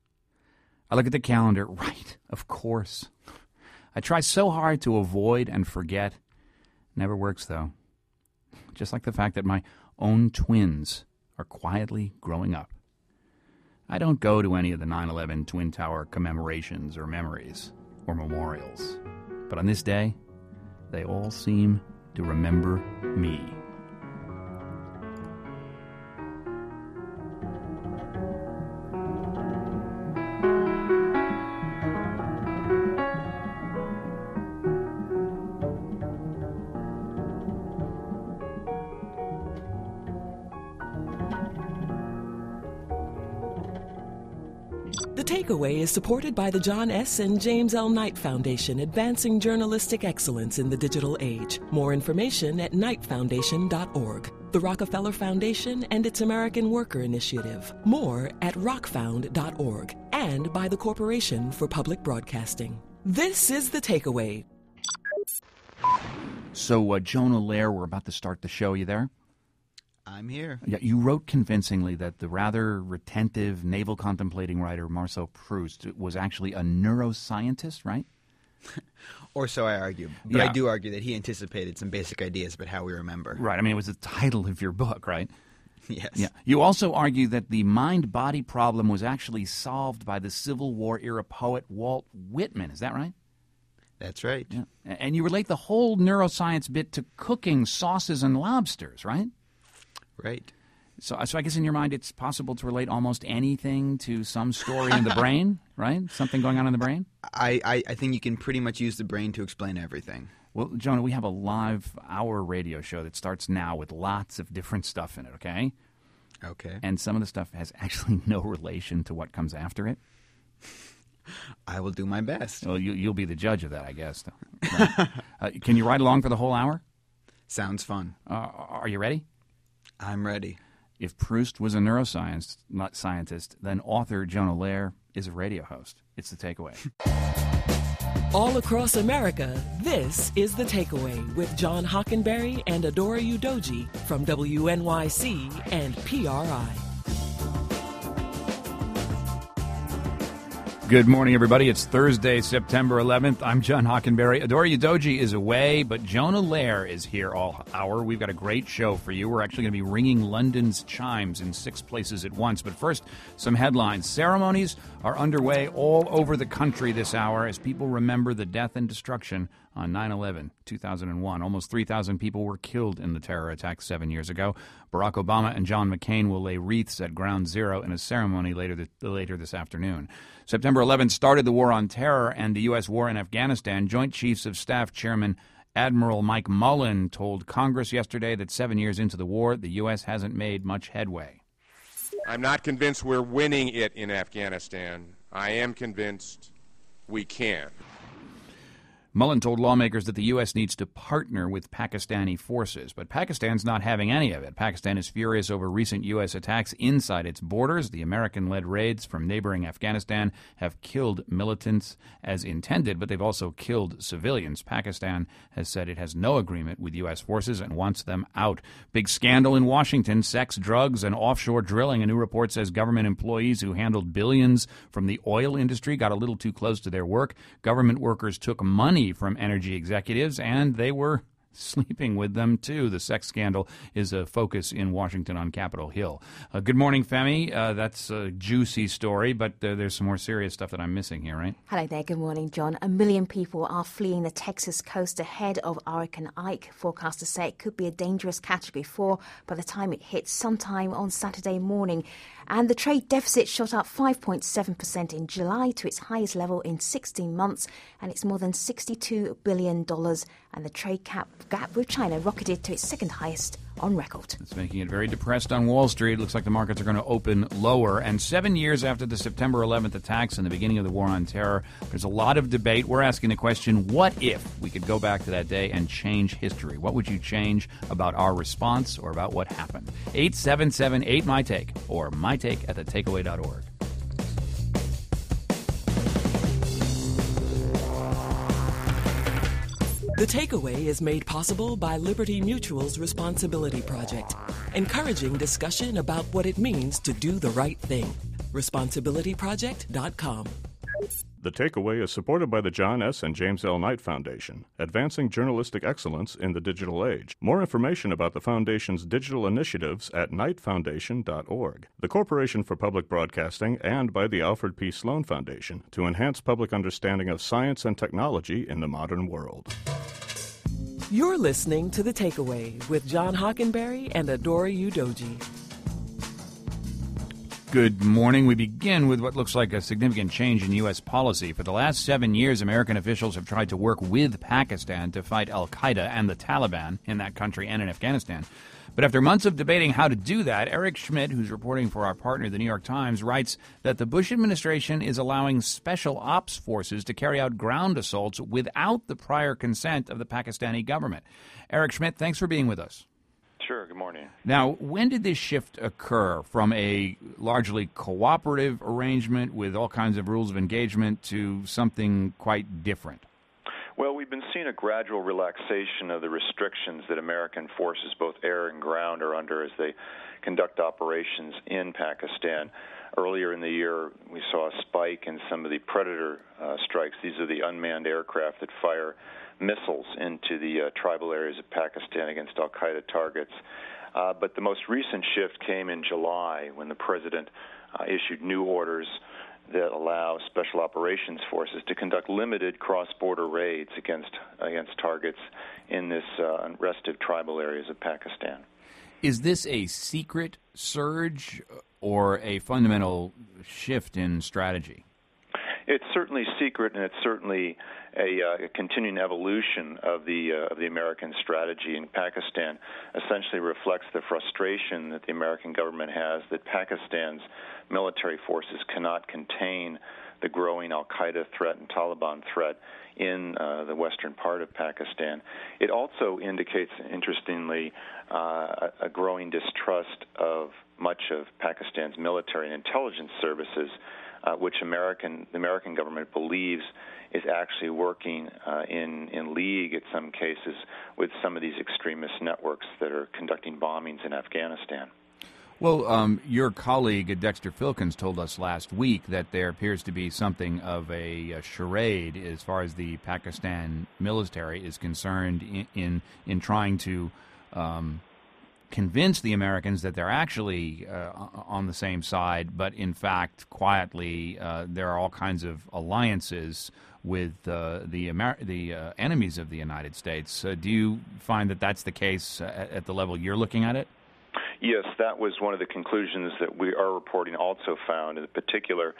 I look at the calendar. Right, of course. I try so hard to avoid and forget. Never works, though. Just like the fact that my own twins are quietly growing up. I don't go to any of the 9/11 Twin Tower commemorations or memories or memorials. But on this day, they all seem to remember me. The Takeaway is supported by the John S. and James L. Knight Foundation, advancing journalistic excellence in the digital age. More information at knightfoundation.org. The Rockefeller Foundation and its American Worker Initiative. More at rockfound.org. And by the Corporation for Public Broadcasting. This is The Takeaway. So, Jonah Lehrer, we're about to start the show. You there? I'm here. Yeah, you wrote convincingly that the rather retentive, navel-contemplating writer Marcel Proust was actually a neuroscientist, right? Or so I argue. But Yeah. I do argue that he anticipated some basic ideas about how we remember. Right. I mean, it was the title of your book, right? Yes. Yeah. You also argue that the mind-body problem was actually solved by the Civil War-era poet Walt Whitman. Is that right? That's right. Yeah. And you relate the whole neuroscience bit to cooking sauces and lobsters, right? Right. So I guess in your mind it's possible to relate almost anything to some story in the brain, right? Something going on in the brain? I think you can pretty much use the brain to explain everything. Well, Jonah, we have a live hour radio show that starts now with lots of different stuff in it, okay? Okay. And some of the stuff has actually no relation to what comes after it. I will do my best. Well, you'll be the judge of that, I guess. Right. Can you ride along for the whole hour? Sounds fun. Are you ready? I'm ready. If Proust was a neuroscientist, then author Jonah Lehrer is a radio host. It's The Takeaway. All across America, this is The Takeaway with John Hockenberry and Adora Udoji from WNYC and PRI. Good morning, everybody. It's Thursday, September 11th. I'm John Hockenberry. Adora Udoji is away, but Jonah Lehrer is here all hour. We've got a great show for you. We're actually going to be ringing London's chimes in 6 places at once. But first, some headlines. Ceremonies are underway all over the country this hour as people remember the death and destruction on 9/11, 2001. Almost 3,000 people were killed in the terror attack 7 years ago. Barack Obama and John McCain will lay wreaths at Ground Zero in a ceremony later this afternoon. September 11th started the war on terror and the U.S. war in Afghanistan. Joint Chiefs of Staff Chairman Admiral Mike Mullen told Congress yesterday that 7 years into the war, the U.S. hasn't made much headway. I'm not convinced we're winning it in Afghanistan. I am convinced we can. Mullen told lawmakers that the U.S. needs to partner with Pakistani forces, but Pakistan's not having any of it. Pakistan is furious over recent U.S. attacks inside its borders. The American-led raids from neighboring Afghanistan have killed militants as intended, but they've also killed civilians. Pakistan has said it has no agreement with U.S. forces and wants them out. Big scandal in Washington, sex, drugs, and offshore drilling. A new report says government employees who handled billions from the oil industry got a little too close to their work. Government workers took money from energy executives, and they were sleeping with them, too. The sex scandal is a focus in Washington on Capitol Hill. Good morning, Femi. That's a juicy story, but there's some more serious stuff that I'm missing here, right? Hello there. Good morning, John. 1 million people are fleeing the Texas coast ahead of Hurricane Ike. Forecasters say it could be a dangerous Category 4 by the time it hits sometime on Saturday morning. And the trade deficit shot up 5.7% in July to its highest level in 16 months, and it's more than $62 billion. And the trade gap with China rocketed to its second highest on record. It's making it very depressed on Wall Street. It looks like the markets are going to open lower. And 7 years after the September 11th attacks and the beginning of the war on terror, there's a lot of debate. We're asking the question, what if we could go back to that day and change history? What would you change about our response or about what happened? 877-8MY-TAKE or mytake@thetakeaway.org. The Takeaway is made possible by Liberty Mutual's Responsibility Project, encouraging discussion about what it means to do the right thing. ResponsibilityProject.com. The Takeaway is supported by the John S. and James L. Knight Foundation, advancing journalistic excellence in the digital age. More information about the Foundation's digital initiatives at knightfoundation.org. The Corporation for Public Broadcasting, and by the Alfred P. Sloan Foundation to enhance public understanding of science and technology in the modern world. You're listening to The Takeaway with John Hockenberry and Adora Udoji. Good morning. We begin with what looks like a significant change in U.S. policy. For the last 7 years, American officials have tried to work with Pakistan to fight al-Qaeda and the Taliban in that country and in Afghanistan. But after months of debating how to do that, Eric Schmidt, who's reporting for our partner, The New York Times, writes that the Bush administration is allowing special ops forces to carry out ground assaults without the prior consent of the Pakistani government. Eric Schmidt, thanks for being with us. Sure. Good morning. Now, when did this shift occur from a largely cooperative arrangement with all kinds of rules of engagement to something quite different? Well, we've been seeing a gradual relaxation of the restrictions that American forces, both air and ground, are under as they conduct operations in Pakistan. Earlier in the year, we saw a spike in some of the Predator strikes. These are the unmanned aircraft that fire missiles into the tribal areas of Pakistan against al-Qaeda targets. But the most recent shift came in July when the president issued new orders that allow Special Operations Forces to conduct limited cross-border raids against targets in this unrested tribal areas of Pakistan. Is this a secret surge or a fundamental shift in strategy? It's certainly secret, and it's certainly a continuing evolution of the American strategy in Pakistan. Essentially reflects the frustration that the American government has that Pakistan's military forces cannot contain the growing al-Qaeda threat and Taliban threat in the western part of Pakistan. It also indicates, interestingly, a growing distrust of much of Pakistan's military and intelligence services, which the American government believes is actually working in league, in some cases, with some of these extremist networks that are conducting bombings in Afghanistan. Well, your colleague Dexter Filkins told us last week that there appears to be something of a charade as far as the Pakistan military is concerned in trying to convince the Americans that they're actually on the same side, but in fact, quietly, there are all kinds of alliances with the enemies of the United States. Do you find that that's the case at the level you're looking at it? Yes, that was one of the conclusions that our reporting also found. In particular,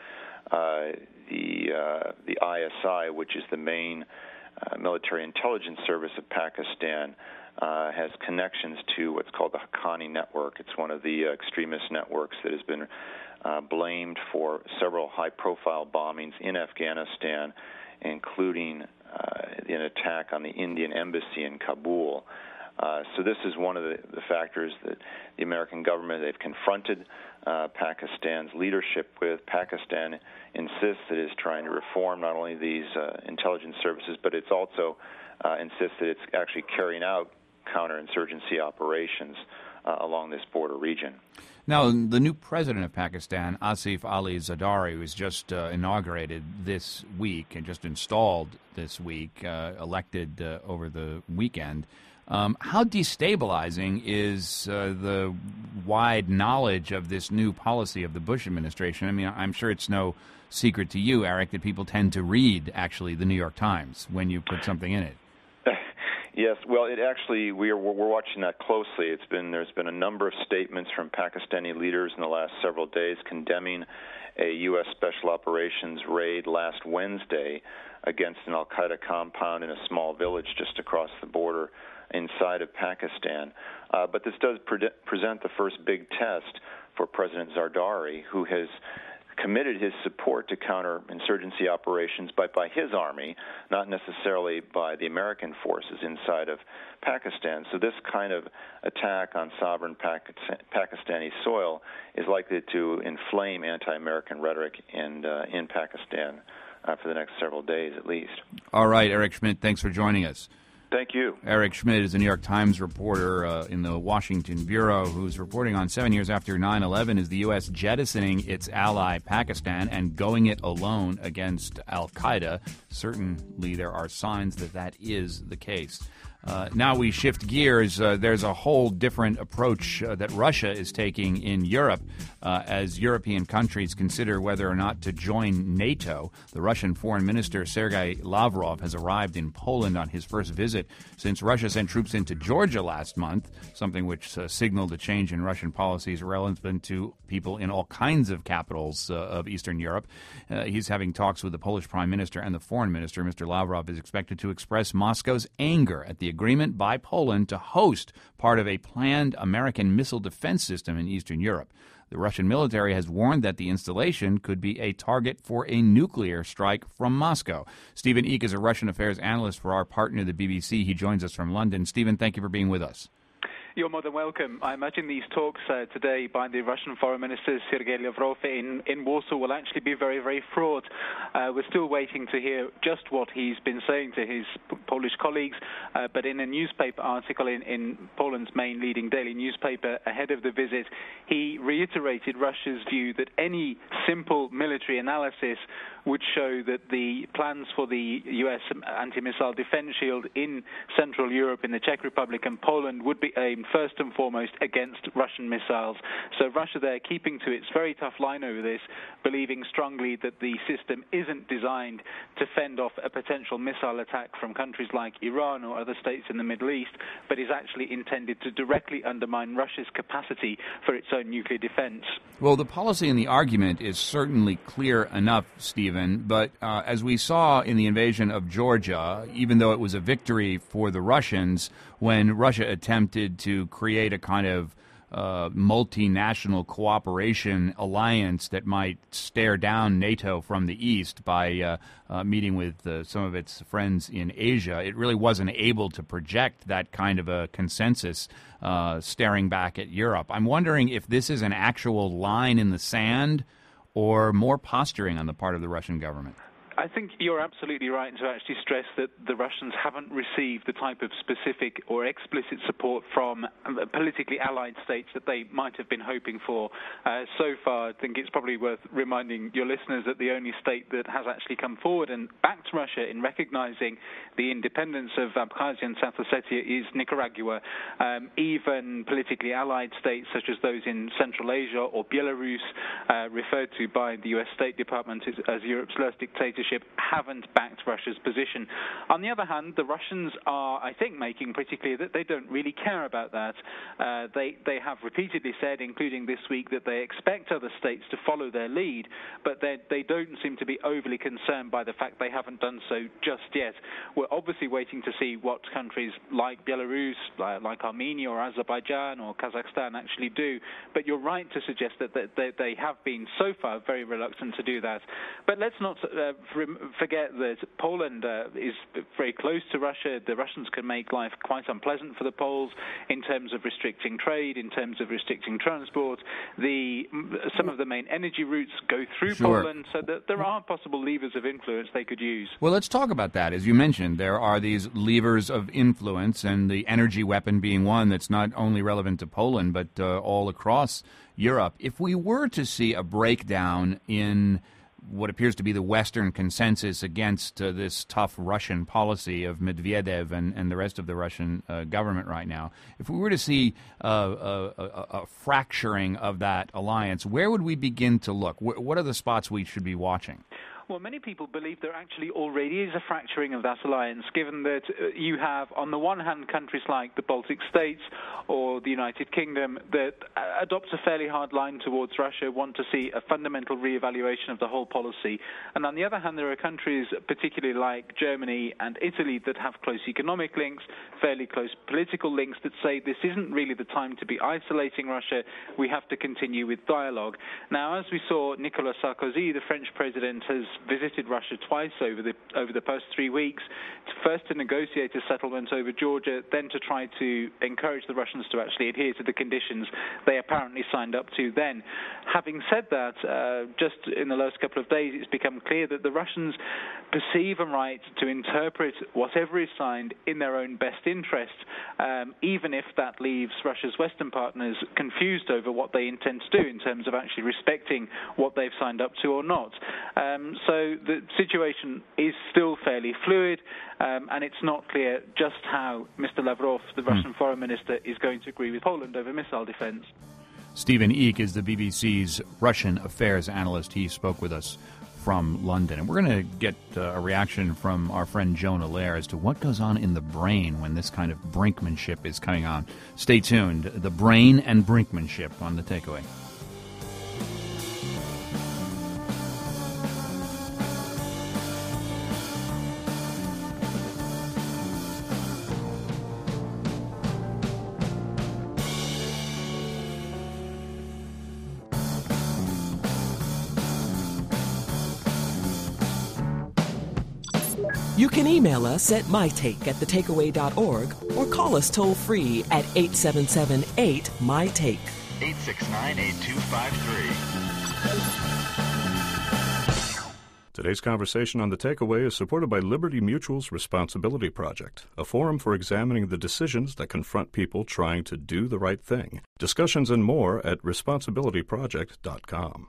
the ISI, which is the main military intelligence service of Pakistan, has connections to what's called the Haqqani network. It's one of the extremist networks that has been blamed for several high-profile bombings in Afghanistan, including an attack on the Indian embassy in Kabul. So this is one of the factors that the American government, they've confronted Pakistan's leadership with. Pakistan insists that it's trying to reform not only these intelligence services, but it's also insists that it's actually carrying out counterinsurgency operations along this border region. Now, the new president of Pakistan, Asif Ali Zardari, was just inaugurated this week and just installed this week, elected over the weekend. How destabilizing is the wide knowledge of this new policy of the Bush administration? I mean, I'm sure it's no secret to you, Eric, that people tend to read, actually, the New York Times when you put something in it. Yes, well, it actually we're watching that closely. There's been a number of statements from Pakistani leaders in the last several days condemning a U.S. Special Operations raid last Wednesday against an al-Qaeda compound in a small village just across the border inside of Pakistan. But this does present the first big test for President Zardari, who has committed his support to counterinsurgency operations by his army, not necessarily by the American forces inside of Pakistan. So this kind of attack on sovereign Pakistani soil is likely to inflame anti-American rhetoric in Pakistan for the next several days at least. All right, Eric Schmidt, thanks for joining us. Thank you. Eric Schmidt is a New York Times reporter in the Washington Bureau who's reporting on 7 years after 9/11 is the U.S. jettisoning its ally Pakistan and going it alone against al-Qaeda. Certainly there are signs that that is the case. Now we shift gears. There's a whole different approach that Russia is taking in Europe as European countries consider whether or not to join NATO. The Russian Foreign Minister Sergei Lavrov has arrived in Poland on his first visit since Russia sent troops into Georgia last month, something which signaled a change in Russian policies relevant to people in all kinds of capitals of Eastern Europe. He's having talks with the Polish Prime Minister and the Foreign Minister. Mr. Lavrov is expected to express Moscow's anger at the agreement by Poland to host part of a planned American missile defense system in Eastern Europe. The Russian military has warned that the installation could be a target for a nuclear strike from Moscow. Stephen Eek is a Russian affairs analyst for our partner, the BBC. He joins us from London. Stephen, thank you for being with us. You're more than welcome. I imagine these talks today by the Russian Foreign Minister Sergei Lavrov in Warsaw will actually be very, very fraught. We're still waiting to hear just what he's been saying to his Polish colleagues, but in a newspaper article in Poland's main leading daily newspaper ahead of the visit, he reiterated Russia's view that any simple military analysis would show that the plans for the U.S. anti-missile defense shield in Central Europe, in the Czech Republic and Poland, would be aimed first and foremost against Russian missiles. So Russia there keeping to its very tough line over this, believing strongly that the system isn't designed to fend off a potential missile attack from countries like Iran or other states in the Middle East, but is actually intended to directly undermine Russia's capacity for its own nuclear defense. Well, the policy and the argument is certainly clear enough, Stephen, but as we saw in the invasion of Georgia, even though it was a victory for the Russians, when Russia attempted to create a kind of multinational cooperation alliance that might stare down NATO from the east by meeting with some of its friends in Asia, it really wasn't able to project that kind of a consensus staring back at Europe. I'm wondering if this is an actual line in the sand or more posturing on the part of the Russian government. I think you're absolutely right to actually stress that the Russians haven't received the type of specific or explicit support from politically allied states that they might have been hoping for. So far, I think it's probably worth reminding your listeners that the only state that has actually come forward and backed Russia in recognizing the independence of Abkhazia and South Ossetia is Nicaragua. Even politically allied states such as those in Central Asia or Belarus, referred to by the U.S. State Department as Europe's last dictatorship, haven't backed Russia's position. On the other hand, the Russians are, I think, making pretty clear that they don't really care about that. They have repeatedly said, including this week, that they expect other states to follow their lead, but they don't seem to be overly concerned by the fact they haven't done so just yet. We're obviously waiting to see what countries like Belarus, like Armenia or Azerbaijan or Kazakhstan actually do, but you're right to suggest that they have been so far very reluctant to do that. But let's not forget that Poland is very close to Russia. The Russians can make life quite unpleasant for the Poles in terms of restricting trade, in terms of restricting transport. Some of the main energy routes go through Poland, so that there are possible levers of influence they could use. Well, let's talk about that. As you mentioned, there are these levers of influence, and the energy weapon being one that's not only relevant to Poland, but all across Europe. If we were to see a breakdown in what appears to be the Western consensus against this tough Russian policy of Medvedev and the rest of the Russian government right now, if we were to see a fracturing of that alliance, where would we begin to look? What are the spots we should be watching? Well, many people believe there actually already is a fracturing of that alliance, given that you have, on the one hand, countries like the Baltic states or the United Kingdom that adopt a fairly hard line towards Russia, want to see a fundamental reevaluation of the whole policy. And on the other hand, there are countries, particularly like Germany and Italy, that have close economic links, fairly close political links, that say this isn't really the time to be isolating Russia. We have to continue with dialogue. Now, as we saw, Nicolas Sarkozy, the French president, has visited Russia twice over the past 3 weeks, first to negotiate a settlement over Georgia, then to try to encourage the Russians to actually adhere to the conditions they apparently signed up to then. Having said that, just in the last couple of days, it's become clear that the Russians perceive a right to interpret whatever is signed in their own best interest, even if that leaves Russia's Western partners confused over what they intend to do in terms of actually respecting what they've signed up to or not. So the situation is still fairly fluid, and it's not clear just how Mr. Lavrov, the Russian foreign minister, is going to agree with Poland over missile defense. Stephen Eek is the BBC's Russian affairs analyst. He spoke with us from London. And we're going to get a reaction from our friend Jonah Lair as to what goes on in the brain when this kind of brinkmanship is coming on. Stay tuned. The brain and brinkmanship on The Takeaway. You can email us at mytake@thetakeaway.org or call us toll-free at 877-8-MY-TAKE. 869-8253. Today's conversation on The Takeaway is supported by Liberty Mutual's Responsibility Project, a forum for examining the decisions that confront people trying to do the right thing. Discussions and more at responsibilityproject.com.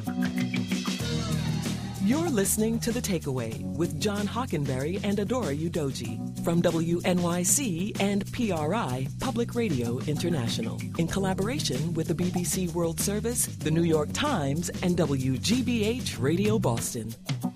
You're listening to The Takeaway with John Hockenberry and Adora Udoji from WNYC and PRI, Public Radio International, in collaboration with the BBC World Service, the New York Times, and WGBH Radio Boston.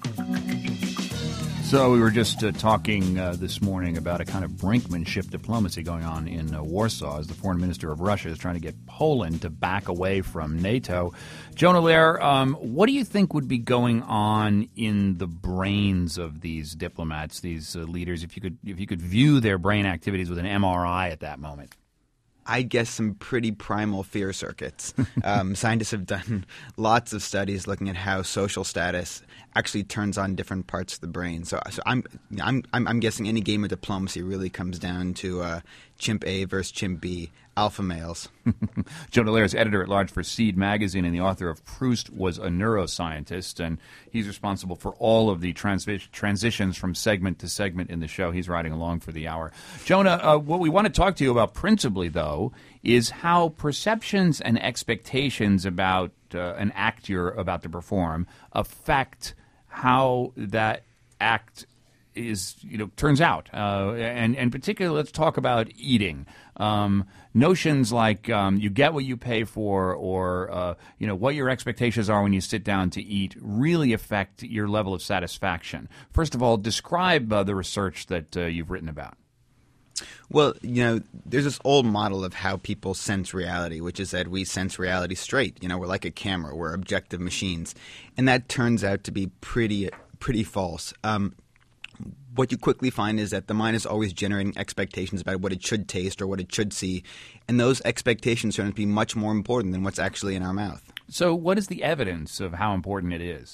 So we were just talking this morning about a kind of brinkmanship diplomacy going on in Warsaw as the foreign minister of Russia is trying to get Poland to back away from NATO. Jonah Lehrer, what do you think would be going on in the brains of these diplomats, these leaders, if you could view their brain activities with an MRI at that moment? I guess some pretty primal fear circuits. Scientists have done lots of studies looking at how social status actually turns on different parts of the brain. So I'm guessing any game of diplomacy really comes down to chimp A versus chimp B, alpha males. Jonah Lehrer is editor-at-large for Seed magazine and the author of Proust Was a Neuroscientist, and he's responsible for all of the transitions from segment to segment in the show. He's riding along for the hour. Jonah, what we want to talk to you about principally, though, is how perceptions and expectations about an act you're about to perform affect how that act turns out. And particularly, let's talk about eating. Notions like you get what you pay for, or what your expectations are when you sit down to eat, really affect your level of satisfaction. First of all, describe the research that you've written about. Well, there's this old model of how people sense reality, which is that we sense reality straight. We're like a camera. We're objective machines. And that turns out to be pretty false. What you quickly find is that the mind is always generating expectations about what it should taste or what it should see, and those expectations turn out to be much more important than what's actually in our mouth. So what is the evidence of how important it is?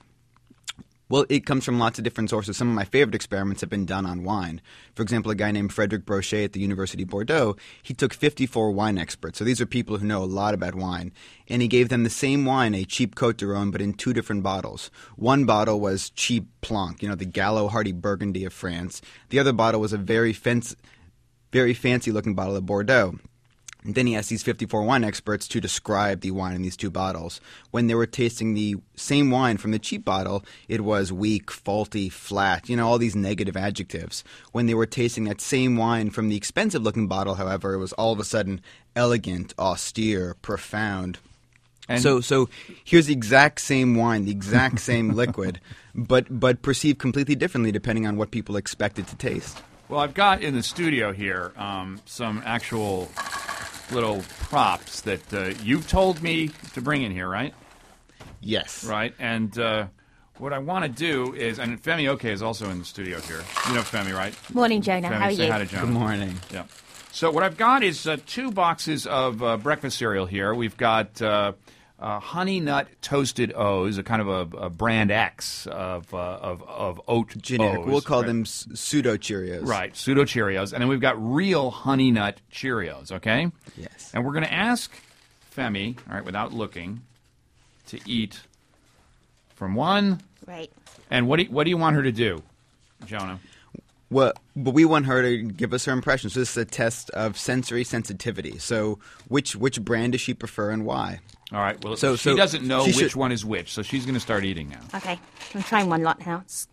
Well, it comes from lots of different sources. Some of my favorite experiments have been done on wine. For example, a guy named Frédéric Brochet at the University of Bordeaux, he took 54 wine experts. So these are people who know a lot about wine. And he gave them the same wine, a cheap Côte du Rhône, but in two different bottles. One bottle was cheap Blanc, the Gallo-Hardy Burgundy of France. The other bottle was a very fancy-looking bottle of Bordeaux. And then he asked these 54 wine experts to describe the wine in these two bottles. When they were tasting the same wine from the cheap bottle, it was weak, faulty, flat, all these negative adjectives. When they were tasting that same wine from the expensive-looking bottle, however, it was all of a sudden elegant, austere, profound. And so here's the exact same wine, the exact same liquid, but perceived completely differently depending on what people expect it to taste. Well, I've got in the studio here some actual little props that you've told me to bring in here, right? Yes. Right, and what I want to do is, and Femi Oke is also in the studio here. You know Femi, right? Morning, Jonah. Femi, how are say you? Hi to Jonah. Good morning. Yeah. So what I've got is 2 boxes of breakfast cereal here. We've got Honey Nut Toasted O's, a kind of a brand X of oat generic. O's. We'll call them pseudo Cheerios. Right, pseudo Cheerios, and then we've got real Honey Nut Cheerios. Okay. Yes. And we're going to ask Femi, all right, without looking, to eat from one. Right. And what do you want her to do, Jonah? Well, but we want her to give us her impressions. This is a test of sensory sensitivity. So which brand does she prefer and why? All right. Well, so she doesn't know which one is which, so she's going to start eating now. Okay. I'm trying one lot now. It's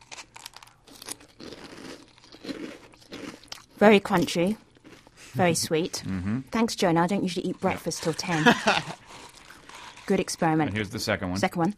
very crunchy, very sweet. Mm-hmm. Thanks, Jonah. I don't usually eat breakfast till 10. Good experiment. And here's the second one. Second one.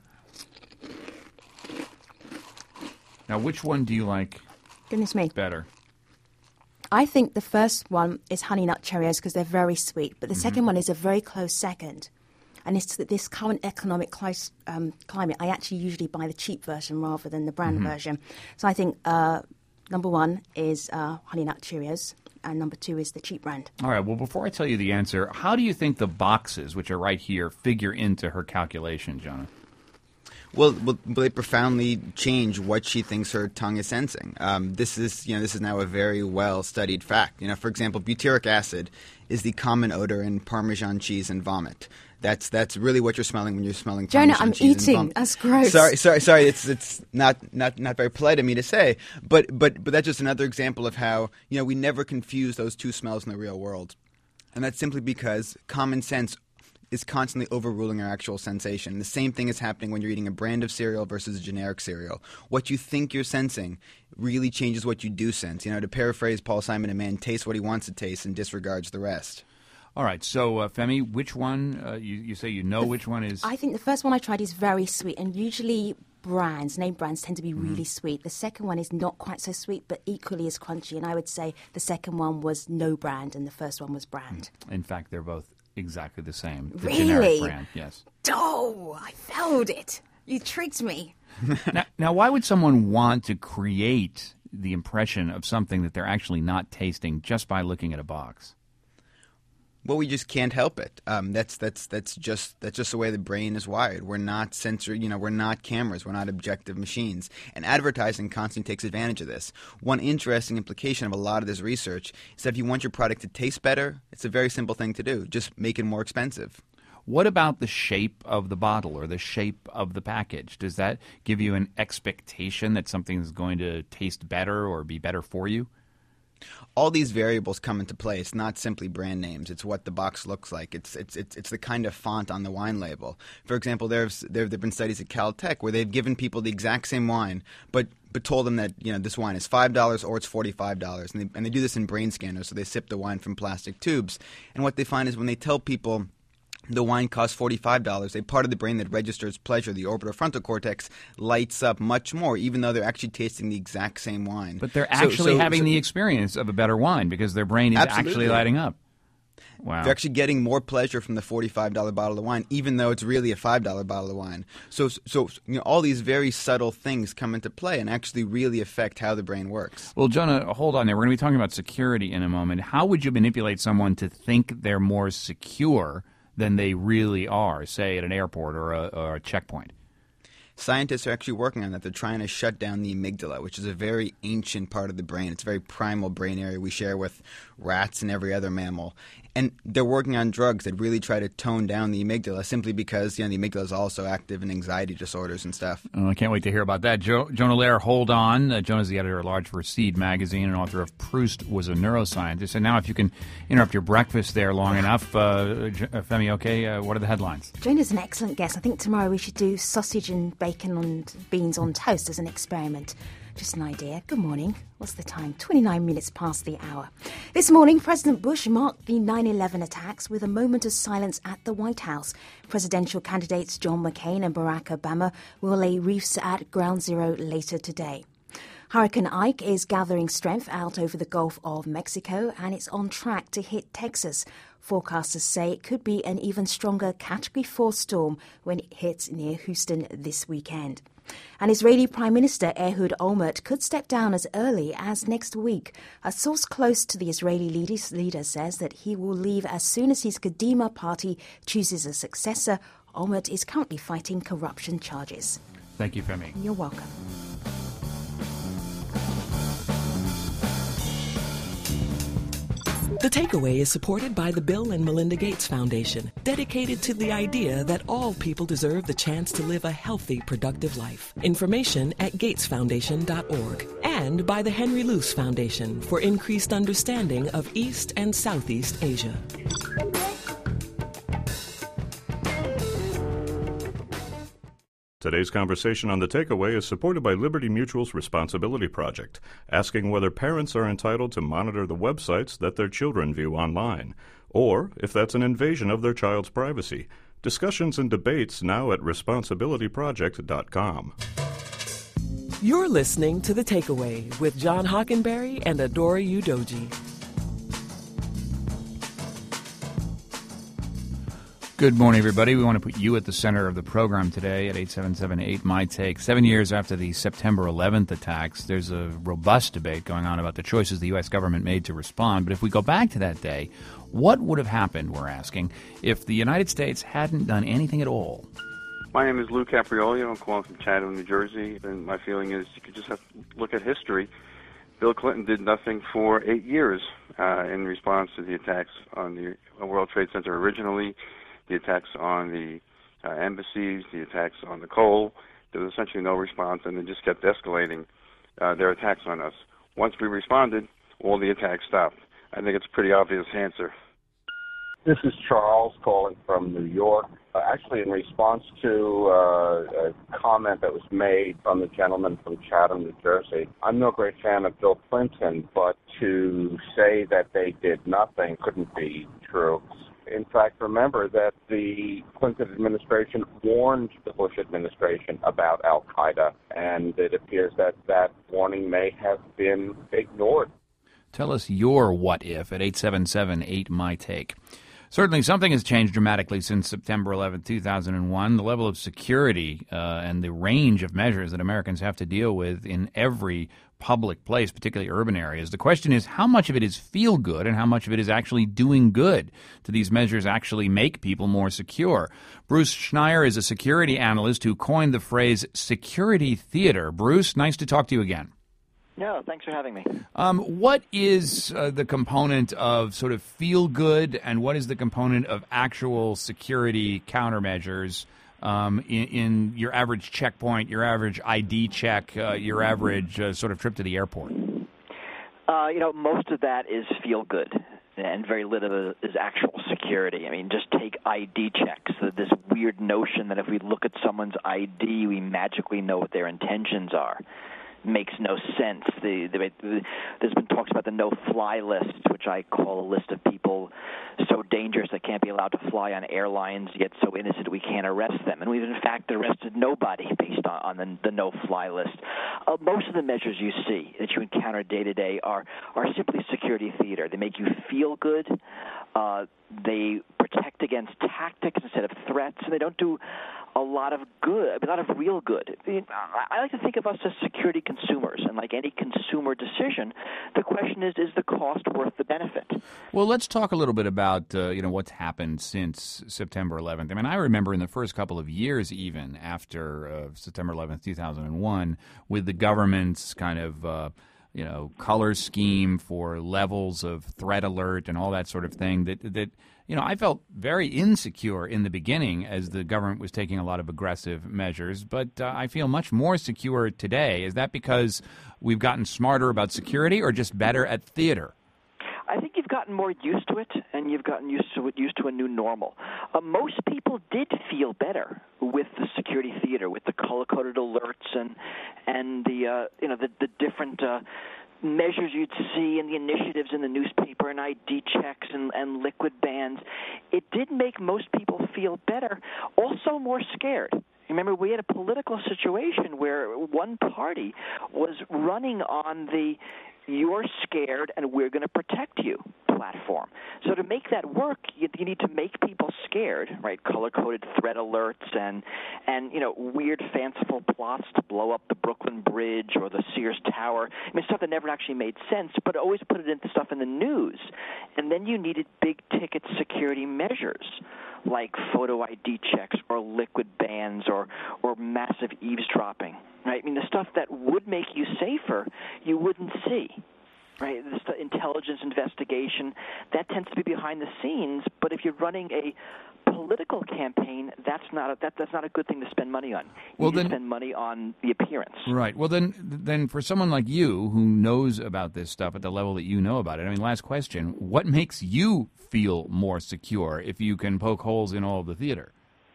Now, which one do you like? Goodness me. Better. I think the first one is Honey Nut Cheerios because they're very sweet, but the second one is a very close second. And it's this current economic climate, I actually usually buy the cheap version rather than the brand version. So I think number 1 is Honey Nut Cheerios, and number 2 is the cheap brand. All right. Well, before I tell you the answer, how do you think the boxes, which are right here, figure into her calculation, Jonah? Well, they profoundly change what she thinks her tongue is sensing. This is now a very well-studied fact. For example, butyric acid is the common odor in Parmesan cheese and vomit. That's really what you're smelling when you're smelling Jonah, Parmesan I'm cheese and eating. vomit. That's gross. Sorry. It's not very polite of me to say, but that's just another example of how we never confuse those two smells in the real world, and that's simply because common sense is constantly overruling our actual sensation. The same thing is happening when you're eating a brand of cereal versus a generic cereal. What you think you're sensing really changes what you do sense. To paraphrase Paul Simon, a man tastes what he wants to taste and disregards the rest. All right, so Femi, which one, you say which one is? I think the first one I tried is very sweet, and usually name brands tend to be really sweet. The second one is not quite so sweet, but equally as crunchy, and I would say the second one was no brand and the first one was brand. In fact, they're both exactly the same. The really? Generic brand, yes. Oh, I failed it. You tricked me. Now, why would someone want to create the impression of something that they're actually not tasting just by looking at a box? Well, we just can't help it. That's just the way the brain is wired. We're not we're not cameras. We're not objective machines. And advertising constantly takes advantage of this. One interesting implication of a lot of this research is that if you want your product to taste better, it's a very simple thing to do. Just make it more expensive. What about the shape of the bottle or the shape of the package? Does that give you an expectation that something is going to taste better or be better for you? All these variables come into play. It's not simply brand names. It's what the box looks like. It's the kind of font on the wine label. For example, there have been studies at Caltech where they've given people the exact same wine, but told them that this wine is $5 or it's $45, and they do this in brain scanners. So they sip the wine from plastic tubes, and what they find is when they tell people the wine costs $45, a part of the brain that registers pleasure, the orbitofrontal cortex, lights up much more, even though they're actually tasting the exact same wine. But they're actually having the experience of a better wine because their brain is actually lighting up. Wow. They're actually getting more pleasure from the $45 bottle of wine, even though it's really a $5 bottle of wine. So all these very subtle things come into play and actually really affect how the brain works. Well, Jonah, hold on there. We're going to be talking about security in a moment. How would you manipulate someone to think they're more secure than they really are, say, at an airport or a checkpoint? Scientists are actually working on that. They're trying to shut down the amygdala, which is a very ancient part of the brain. It's a very primal brain area we share with rats and every other mammal. And they're working on drugs that really try to tone down the amygdala simply because the amygdala is also active in anxiety disorders and stuff. Oh, I can't wait to hear about that. Jonah Lehrer, hold on. Jonah's the editor-at-large for Seed magazine and author of Proust Was a Neuroscientist. And now if you can interrupt your breakfast there long enough, Femi, okay, what are the headlines? Jonah's an excellent guest. I think tomorrow we should do sausage and bacon and beans on toast as an experiment. Just an idea. Good morning. What's the time? 29 minutes past the hour. This morning, President Bush marked the 9/11 attacks with a moment of silence at the White House. Presidential candidates John McCain and Barack Obama will lay wreaths at Ground Zero later today. Hurricane Ike is gathering strength out over the Gulf of Mexico and it's on track to hit Texas. Forecasters say it could be an even stronger Category 4 storm when it hits near Houston this weekend. And Israeli Prime Minister Ehud Olmert could step down as early as next week. A source close to the Israeli leader says that he will leave as soon as his Kadima party chooses a successor. Olmert is currently fighting corruption charges. Thank you, Femi. You're welcome. The Takeaway is supported by the Bill and Melinda Gates Foundation, dedicated to the idea that all people deserve the chance to live a healthy, productive life. Information at gatesfoundation.org. And by the Henry Luce Foundation for increased understanding of East and Southeast Asia. Today's conversation on The Takeaway is supported by Liberty Mutual's Responsibility Project, asking whether parents are entitled to monitor the websites that their children view online, or if that's an invasion of their child's privacy. Discussions and debates now at responsibilityproject.com. You're listening to The Takeaway with John Hockenberry and Adora Udoji. Good morning, everybody. We want to put you at the center of the program today at 877-8-MY-TAKE. 7 years after the September 11th attacks, there's a robust debate going on about the choices the U.S. government made to respond. But if we go back to that day, what would have happened, we're asking, if the United States hadn't done anything at all? My name is Lou Capriolio. I'm calling from Chatham, New Jersey, and my feeling is you could just have to look at history. Bill Clinton did nothing for 8 years in response to the attacks on the World Trade Center originally, the attacks on the embassies, the attacks on the coal. There was essentially no response, and they just kept escalating their attacks on us. Once we responded, all the attacks stopped. I think it's a pretty obvious answer. This is Charles calling from New York. Actually, in response to a comment that was made from the gentleman from Chatham, New Jersey, I'm no great fan of Bill Clinton, but to say that they did nothing couldn't be true. In fact, remember that the Clinton administration warned the Bush administration about al-Qaeda, and it appears that that warning may have been ignored. Tell us your what if at 877-8MY-TAKE. Certainly something has changed dramatically since September 11, 2001. The level of security and the range of measures that Americans have to deal with in every public place, particularly urban areas. The question is how much of it is feel good and how much of it is actually doing good? Do these measures actually make people more secure? Bruce Schneier is a security analyst who coined the phrase security theater. Bruce, nice to talk to you again. No, thanks for having me. What is the component of sort of feel good and what is the component of actual security countermeasures in your average checkpoint, your average ID check, your average sort of trip to the airport? Most of that is feel good, and very little is actual security. I mean, just take ID checks. This weird notion that if we look at someone's ID, we magically know what their intentions are. Makes no sense. There's been talks about the no-fly list, which I call a list of people so dangerous they can't be allowed to fly on airlines, yet so innocent we can't arrest them. And we've, in fact, arrested nobody based on the no-fly list. Most of the measures you see that you encounter day-to-day are simply security theater. They make you feel good. They protect against tactics instead of threats, and they don't do a lot of good, a lot of real good. I like to think of us as security consumers, and like any consumer decision, the question is the cost worth the benefit? Well, let's talk a little bit about what's happened since September 11th. I mean, I remember in the first couple of years, even after September 11th, 2001, with the government's kind of color scheme for levels of threat alert and all that sort of thing, that I felt very insecure in the beginning as the government was taking a lot of aggressive measures, but I feel much more secure today. Is that because we've gotten smarter about security or just better at theater? I think you've gotten more used to it, and you've gotten used to a new normal. Most people did feel better with the security theater, with the color-coded alerts and the different measures you'd see and the initiatives in the newspaper and ID checks and liquid bans. It did make most people feel better, also more scared. Remember, we had a political situation where one party was running on the "you're scared and we're going to protect you" platform. So to make that work, you need to make people scared, right? Color-coded threat alerts and weird fanciful plots to blow up the Brooklyn Bridge or the Sears Tower. I mean, stuff that never actually made sense, but always put it into stuff in the news. And then you needed big-ticket security measures like photo ID checks or liquid bans or massive eavesdropping, right? I mean, the stuff that would make you safer, you wouldn't see. Right, this intelligence investigation, that tends to be behind the scenes. But if you're running a political campaign, that's not a good thing to spend money on. You need to spend money on the appearance. Right. Well, then for someone like you who knows about this stuff at the level that you know about it, I mean, last question, what makes you feel more secure if you can poke holes in all of the theater?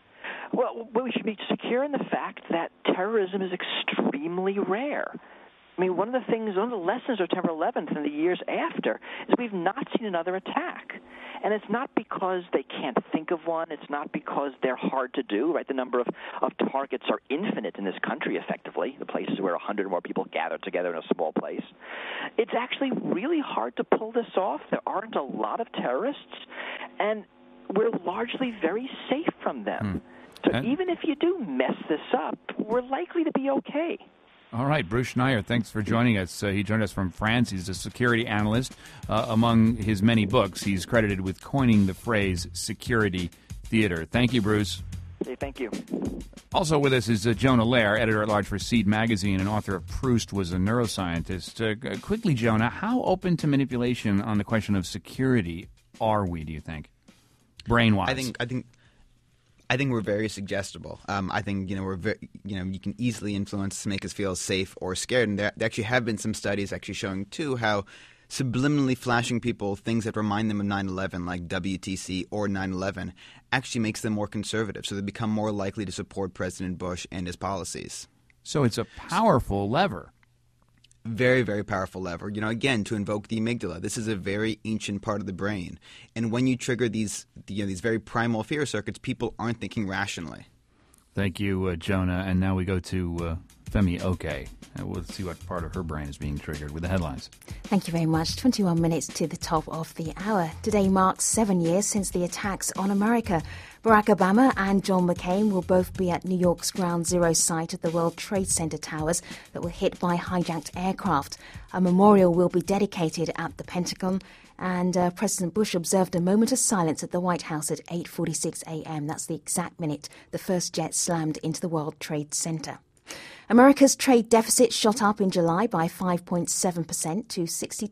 Well, we should be secure in the fact that terrorism is extremely rare. I mean, one of the lessons of September 11th and the years after is we've not seen another attack. And it's not because they can't think of one. It's not because they're hard to do, right? The number of targets are infinite in this country, effectively, the places where 100 or more people gather together in a small place. It's actually really hard to pull this off. There aren't a lot of terrorists, and we're largely very safe from them. So even if you do mess this up, we're likely to be okay. All right, Bruce Schneier, thanks for joining us. He joined us from France. He's a security analyst. Among his many books, he's credited with coining the phrase security theater. Thank you, Bruce. Hey, thank you. Also with us is Jonah Lehrer, editor-at-large for Seed Magazine and author of Proust Was a Neuroscientist. Quickly, Jonah, how open to manipulation on the question of security are we, do you think, brain-wise? I think we're very suggestible. I think we're you can easily influence to make us feel safe or scared. And there actually have been some studies actually showing too how subliminally flashing people things that remind them of 9/11, like WTC or 9/11, actually makes them more conservative. So they become more likely to support President Bush and his policies. So it's a powerful lever. Very, very powerful lever. Again, to invoke the amygdala. This is a very ancient part of the brain. And when you trigger these very primal fear circuits, people aren't thinking rationally. Thank you, Jonah. And now we go to Femi Oke. We'll see what part of her brain is being triggered with the headlines. Thank you very much. 21 minutes to the top of the hour. Today marks 7 years since the attacks on America. Barack Obama and John McCain will both be at New York's Ground Zero site at the World Trade Center towers that were hit by hijacked aircraft. A memorial will be dedicated at the Pentagon, and President Bush observed a moment of silence at the White House at 8:46 a.m. That's the exact minute the first jet slammed into the World Trade Center. America's trade deficit shot up in July by 5.7% to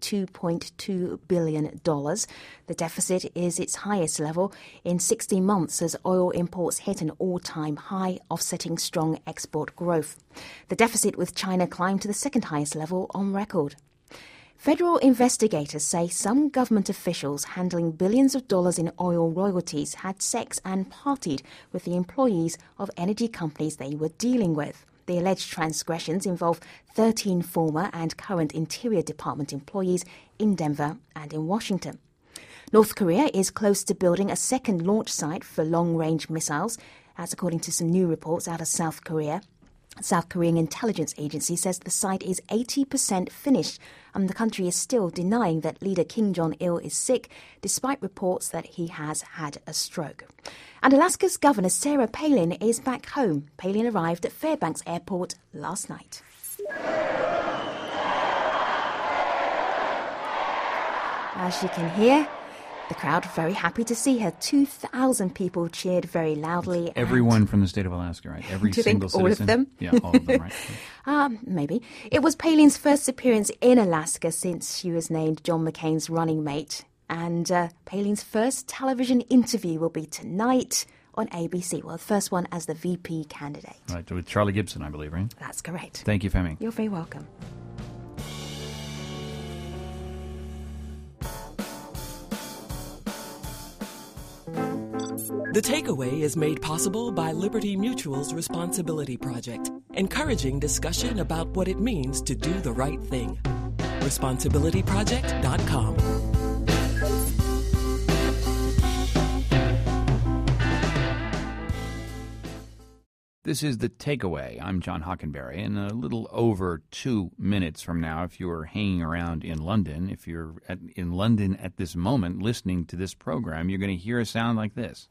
$62.2 billion. The deficit is its highest level in 16 months as oil imports hit an all-time high, offsetting strong export growth. The deficit with China climbed to the second highest level on record. Federal investigators say some government officials handling billions of dollars in oil royalties had sex and partied with the employees of energy companies they were dealing with. The alleged transgressions involve 13 former and current Interior Department employees in Denver and in Washington. North Korea is close to building a second launch site for long-range missiles, as according to some new reports out of South Korea. South Korean intelligence agency says the site is 80% finished, and the country is still denying that leader Kim Jong-il is sick, despite reports that he has had a stroke. And Alaska's Governor Sarah Palin is back home. Palin arrived at Fairbanks Airport last night. As you can hear, the crowd very happy to see her. 2,000 people cheered very loudly. Everyone from the state of Alaska, right? Every single citizen. All of them? Yeah, all of them, right? Maybe. It was Palin's first appearance in Alaska since she was named John McCain's running mate. And Palin's first television interview will be tonight on ABC. Well, the first one as the VP candidate. Right, with Charlie Gibson, I believe, right? That's correct. Thank you, Femi. You're very welcome. The Takeaway is made possible by Liberty Mutual's Responsibility Project, encouraging discussion about what it means to do the right thing. ResponsibilityProject.com. This is The Takeaway. I'm John Hockenberry. In a little over 2 minutes from now, if you're hanging around in London, if you're in London at this moment listening to this program, you're going to hear a sound like this.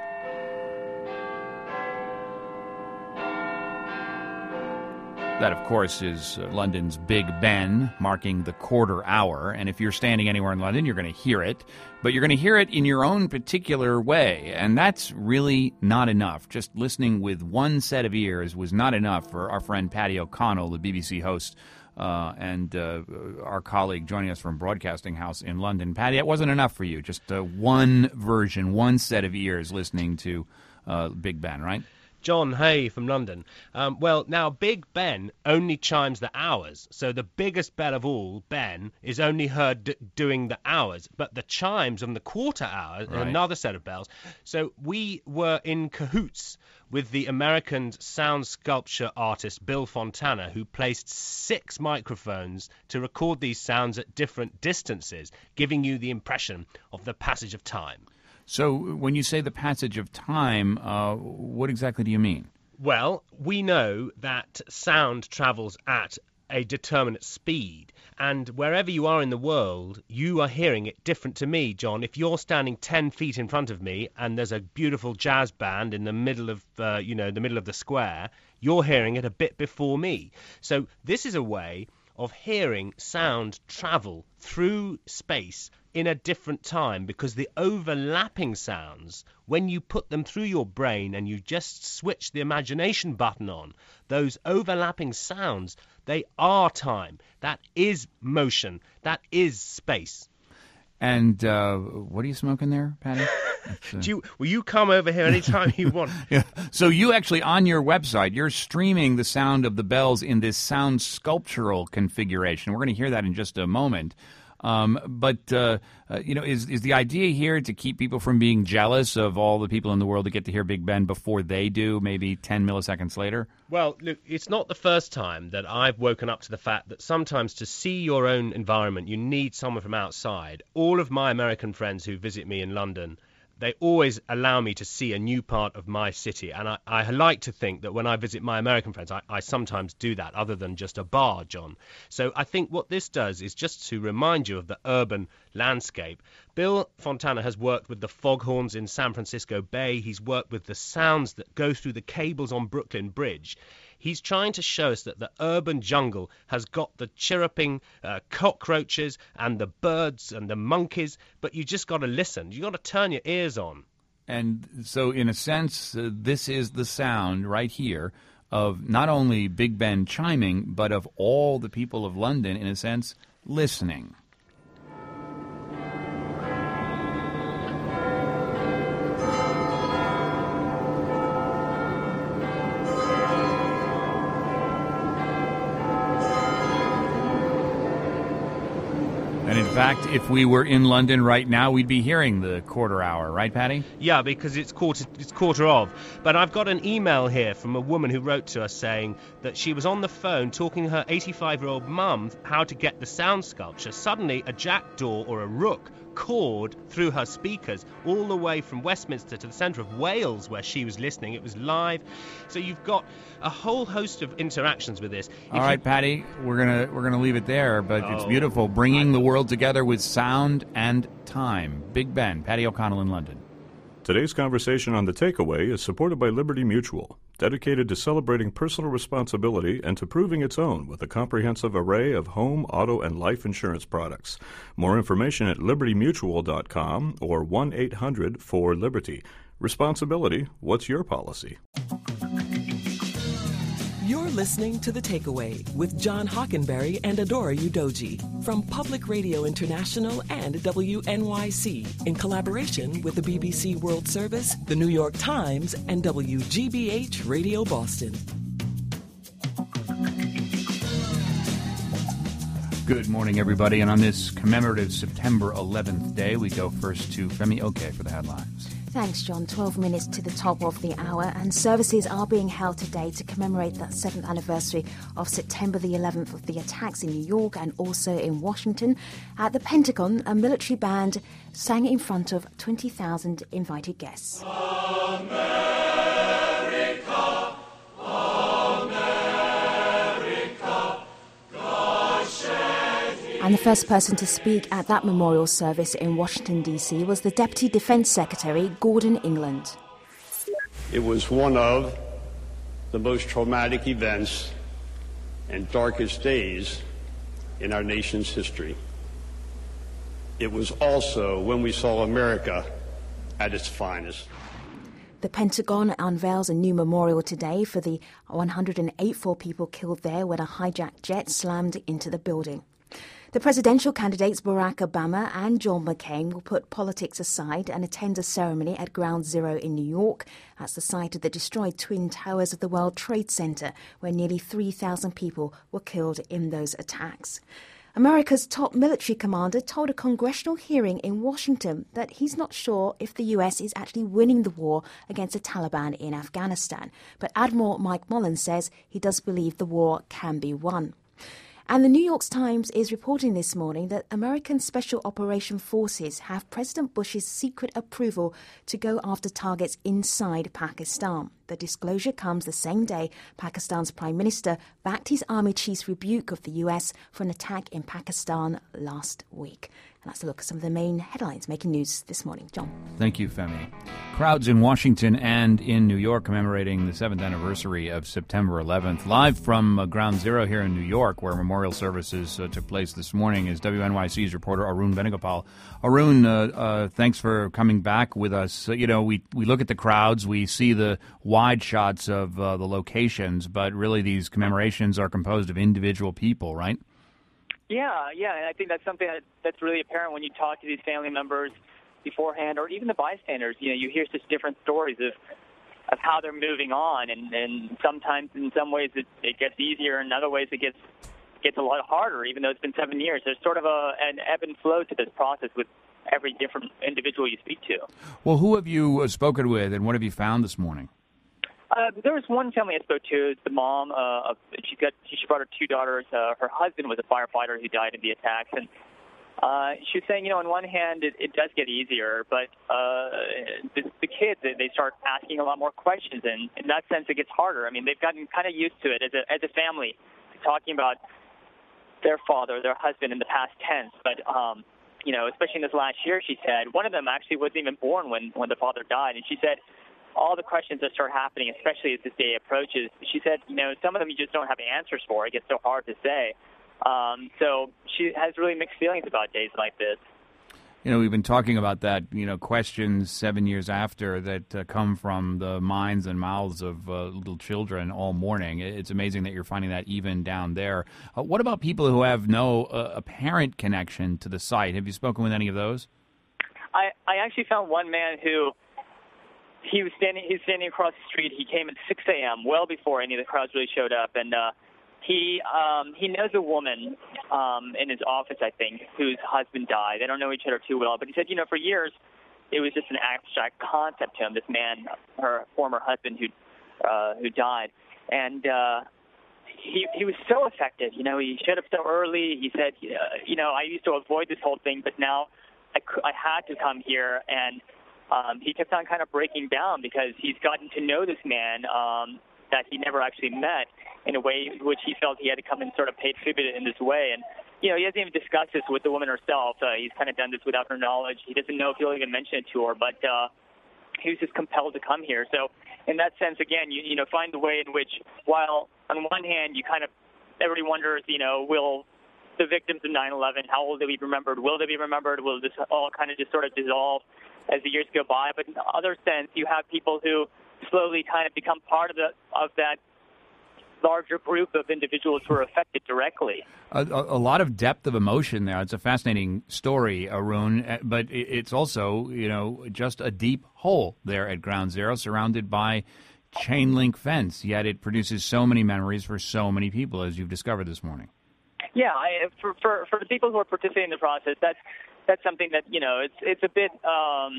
That, of course, is London's Big Ben, marking the quarter hour. And if you're standing anywhere in London, you're going to hear it. But you're going to hear it in your own particular way. And that's really not enough. Just listening with one set of ears was not enough for our friend Paddy O'Connell, the BBC host, and our colleague joining us from Broadcasting House in London. Paddy, it wasn't enough for you. Just one version, one set of ears listening to Big Ben, right? John Hay from London. Well, now Big Ben only chimes the hours, so the biggest bell of all, Ben, is only heard doing the hours, but the chimes on the quarter hour are another set of bells. So we were in cahoots with the American sound sculpture artist Bill Fontana, who placed 6 microphones to record these sounds at different distances, giving you the impression of the passage of time. So when you say the passage of time, what exactly do you mean? Well, we know that sound travels at a determinate speed, and wherever you are in the world, you are hearing it different to me, John. If you're standing 10 feet in front of me and there's a beautiful jazz band in the middle of, the middle of the square, you're hearing it a bit before me. So this is a way of hearing sound travel through space in a different time because the overlapping sounds, when you put them through your brain and you just switch the imagination button on, those overlapping sounds, they are time. That is motion. That is space. And what are you smoking there, Patty? Will you come over here anytime you want? Yeah. So you actually, on your website, you're streaming the sound of the bells in this sound sculptural configuration. We're going to hear that in just a moment. But is the idea here to keep people from being jealous of all the people in the world that get to hear Big Ben before they do, maybe 10 milliseconds later? Well, look, it's not the first time that I've woken up to the fact that sometimes to see your own environment, you need someone from outside. All of my American friends who visit me in London, they always allow me to see a new part of my city. And I like to think that when I visit my American friends, I sometimes do that other than just a bar, John. So I think what this does is just to remind you of the urban landscape. Bill Fontana has worked with the foghorns in San Francisco Bay. He's worked with the sounds that go through the cables on Brooklyn Bridge. He's trying to show us that the urban jungle has got the chirruping cockroaches and the birds and the monkeys, but you just got to listen. You got to turn your ears on. And so, in a sense, this is the sound right here of not only Big Ben chiming, but of all the people of London, in a sense, listening. And in fact, if we were in London right now, we'd be hearing the quarter hour, right, Patty? Yeah, because it's quarter of. But I've got an email here from a woman who wrote to us saying that she was on the phone talking to her 85-year-old mum how to get the sound sculpture. Suddenly, a jackdaw or a rook cawed through her speakers all the way from Westminster to the centre of Wales where she was listening. It was live. So you've got a whole host of interactions with this. All right, Patty, we're gonna leave it there, but it's beautiful. Bringing the world together with sound and time. Big Ben, Patty O'Connell in London. Today's conversation on The Takeaway is supported by Liberty Mutual, dedicated to celebrating personal responsibility and to proving its own with a comprehensive array of home, auto, and life insurance products. More information at libertymutual.com or 1-800-4-LIBERTY. Responsibility, what's your policy? You're listening to The Takeaway with John Hockenberry and Adora Udoji from Public Radio International and WNYC in collaboration with the BBC World Service, the New York Times, and WGBH Radio Boston. Good morning, everybody. And on this commemorative September 11th day, we go first to Femi Oke for the headlines. Thanks, John. 12 minutes to the top of the hour, and services are being held today to commemorate that 7th anniversary of September the 11th of the attacks in New York and also in Washington. At the Pentagon, a military band sang in front of 20,000 invited guests. And the first person to speak at that memorial service in Washington, D.C. was the Deputy Defense Secretary, Gordon England. It was one of the most traumatic events and darkest days in our nation's history. It was also when we saw America at its finest. The Pentagon unveils a new memorial today for the 184 people killed there when a hijacked jet slammed into the building. The presidential candidates Barack Obama and John McCain will put politics aside and attend a ceremony at Ground Zero in New York. That's the site of the destroyed Twin Towers of the World Trade Center, where nearly 3,000 people were killed in those attacks. America's top military commander told a congressional hearing in Washington that he's not sure if the U.S. is actually winning the war against the Taliban in Afghanistan. But Admiral Mike Mullen says he does believe the war can be won. And the New York Times is reporting this morning that American Special Operation Forces have President Bush's secret approval to go after targets inside Pakistan. The disclosure comes the same day Pakistan's Prime Minister backed his army chief's rebuke of the U.S. for an attack in Pakistan last week. And that's a look at some of the main headlines making news this morning. John. Thank you, Femi. Crowds in Washington and in New York commemorating the 7th anniversary of September 11th. Live from Ground Zero here in New York, where memorial services took place this morning, is WNYC's reporter Arun Venugopal. Arun, thanks for coming back with us. We look at the crowds, we see the wide shots of the locations, but really these commemorations are composed of individual people, right? Yeah, and I think that's something that's really apparent when you talk to these family members beforehand, or even the bystanders. You hear such different stories of how they're moving on, and sometimes in some ways it gets easier, and in other ways it gets a lot harder, even though it's been 7 years. There's sort of an ebb and flow to this process with every different individual you speak to. Well, who have you spoken with, and what have you found this morning? There was one family I spoke to. The mom. She brought her 2 daughters. Her husband was a firefighter who died in the attacks, and she was saying, on one hand, it does get easier, but the kids, they start asking a lot more questions, and in that sense, it gets harder. I mean, they've gotten kind of used to it as a family, talking about their father, their husband in the past tense, but especially in this last year, she said, one of them actually wasn't even born when the father died, and she said, all the questions that start happening, especially as this day approaches, she said, some of them you just don't have answers for. It gets so hard to say. So she has really mixed feelings about days like this. We've been talking about that, questions 7 years after that come from the minds and mouths of little children all morning. It's amazing that you're finding that even down there. What about people who have no apparent connection to the site? Have you spoken with any of those? I actually found one man who he's standing across the street. He came at 6 a.m., well before any of the crowds really showed up, and he knows a woman in his office, I think, whose husband died. They don't know each other too well, but he said, for years it was just an abstract concept to him, this man, her former husband who died, and he was so affected. He showed up so early. He said, I used to avoid this whole thing, but now I had to come here, and he kept on kind of breaking down because he's gotten to know this man that he never actually met in a way in which he felt he had to come and sort of pay tribute in this way. And, he hasn't even discussed this with the woman herself. He's kind of done this without her knowledge. He doesn't know if he'll even mention it to her, but he was just compelled to come here. So in that sense, again, you find the way in which, while on one hand everybody wonders, will the victims of 9/11, how will they be remembered? Will they be remembered? Will this all kind of just sort of dissolve as the years go by? But in the other sense, you have people who slowly kind of become part of that larger group of individuals who are affected directly. A lot of depth of emotion there. It's a fascinating story, Arun, but it's also, just a deep hole there at Ground Zero, surrounded by chain link fence, yet it produces so many memories for so many people, as you've discovered this morning. Yeah, for the people who are participating in the process, that's something that, it's a bit of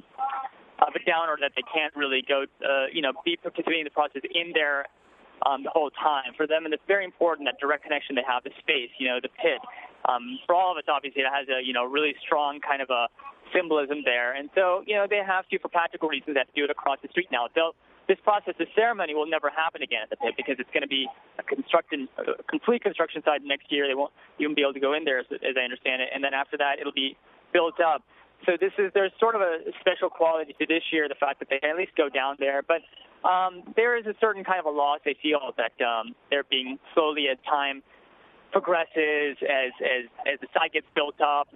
a downer that they can't really go, be participating in the process in there the whole time for them. And it's very important, that direct connection they have, the space, the pit. For all of us, obviously, it has a, really strong kind of a symbolism there. And so, they have to, for practical reasons, they have to do it across the street now. This process, the ceremony, will never happen again at the pit because it's going to be a complete construction site next year. They won't even be able to go in there, as I understand it. And then after that, it'll be built up. So there's sort of a special quality to this year, the fact that they can at least go down there. But there is a certain kind of a loss they feel that they're being slowly, as time progresses, as the site gets built up,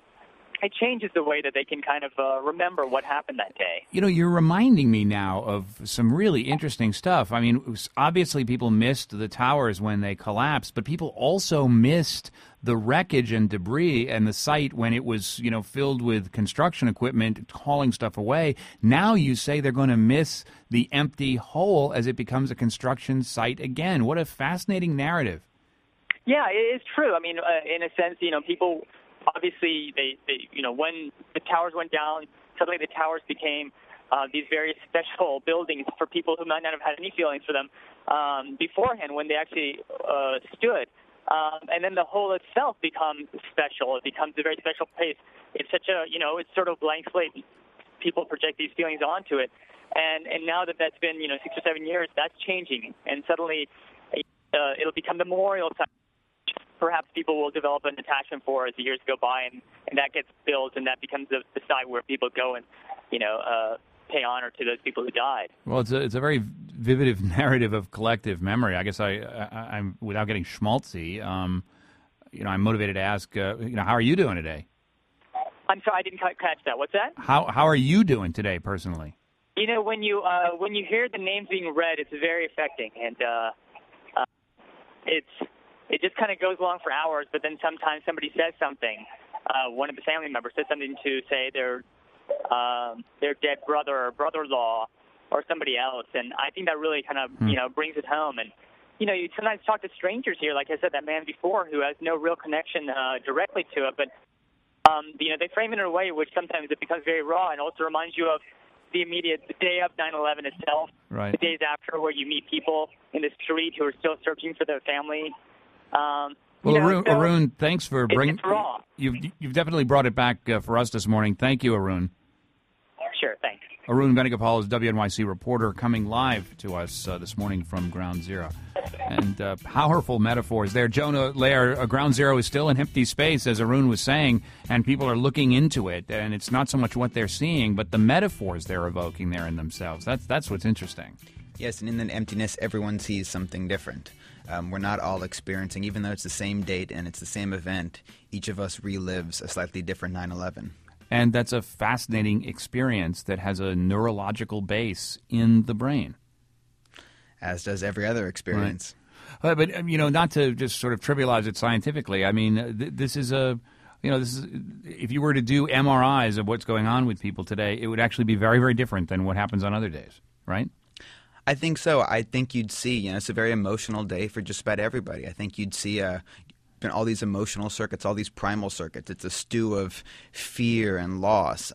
it changes the way that they can kind of remember what happened that day. You're reminding me now of some really interesting stuff. I mean, obviously people missed the towers when they collapsed, but people also missed the wreckage and debris and the site when it was, filled with construction equipment hauling stuff away. Now you say they're going to miss the empty hole as it becomes a construction site again. What a fascinating narrative. Yeah, it is true. I mean, in a sense, people... Obviously, they when the towers went down, suddenly the towers became these very special buildings for people who might not have had any feelings for them beforehand when they actually stood. And then the hole itself becomes special. It becomes a very special place. It's such a, it's sort of blank slate. People project these feelings onto it. And now that that's been, 6 or 7 years, that's changing. And suddenly it'll become the memorial site. perhaps people will develop an attachment for as the years go by, and that gets built, and that becomes the site where people go and, pay honor to those people who died. Well, it's a very vivid narrative of collective memory. I guess I'm without getting schmaltzy, I'm motivated to ask, how are you doing today? I'm sorry, I didn't catch that. What's that? How are you doing today, personally? When you hear the names being read, it's very affecting, and it just kind of goes along for hours. But then sometimes somebody says something. One of the family members says something to say their dead brother or brother-in-law or somebody else, and I think that really kind of brings it home. And you sometimes talk to strangers here, like I said, that man before, who has no real connection directly to it, but they frame it in a way which sometimes it becomes very raw, and also reminds you of the day of 9/11 itself, right. The days after, where you meet people in the street who are still searching for their family. Arun, thanks for bringing. You've definitely brought it back for us this morning. Thank you, Arun. Sure, thanks. Arun Venugopal is WNYC reporter coming live to us this morning from Ground Zero. And powerful metaphors there. Jonah Lehrer, Ground Zero is still an empty space, as Arun was saying, and people are looking into it. And it's not so much what they're seeing, but the metaphors they're evoking there in themselves. That's what's interesting. Yes, and in that emptiness, everyone sees something different. We're not all experiencing, even though it's the same date and it's the same event, each of us relives a slightly different 9/11. And that's a fascinating experience that has a neurological base in the brain. As does every other experience. Right. But, not to just sort of trivialize it scientifically, I mean, this is if you were to do MRIs of what's going on with people today, it would actually be very, very different than what happens on other days, right? I think so. I think you'd see, it's a very emotional day for just about everybody. I think you'd see all these emotional circuits, all these primal circuits. It's a stew of fear and loss,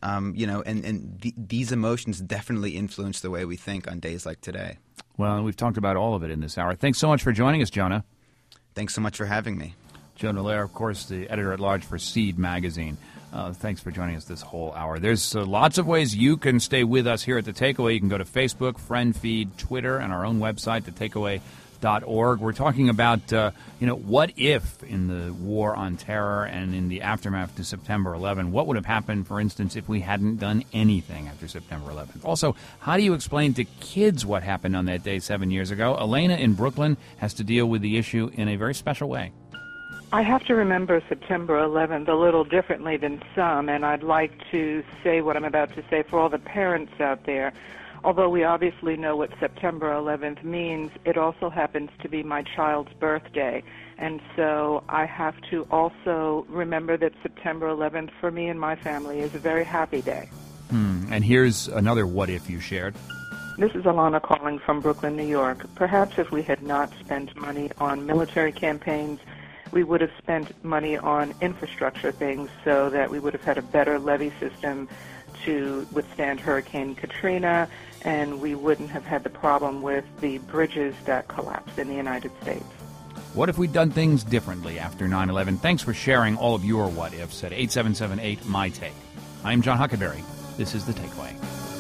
these emotions definitely influence the way we think on days like today. Well, we've talked about all of it in this hour. Thanks so much for joining us, Jonah. Thanks so much for having me. Jonah Lehrer, of course, the editor-at-large for Seed magazine. Thanks for joining us this whole hour. There's lots of ways you can stay with us here at The Takeaway. You can go to Facebook, Friend Feed, Twitter, and our own website, thetakeaway.org. We're talking about, what if in the war on terror and in the aftermath to September 11, what would have happened, for instance, if we hadn't done anything after September 11th? Also, how do you explain to kids what happened on that day 7 years ago? Elena in Brooklyn has to deal with the issue in a very special way. I have to remember September 11th a little differently than some, and I'd like to say what I'm about to say for all the parents out there. Although we obviously know what September 11th means, it also happens to be my child's birthday. And so I have to also remember that September 11th for me and my family is a very happy day. And here's another what if you shared. This is Alana calling from Brooklyn, New York. Perhaps if we had not spent money on military campaigns, we would have spent money on infrastructure things so that we would have had a better levee system to withstand Hurricane Katrina, and we wouldn't have had the problem with the bridges that collapsed in the United States. What if we'd done things differently after 9/11? Thanks for sharing all of your what-ifs at 877-8-MY-TAKE. I'm John Huckenberry. This is The Takeaway.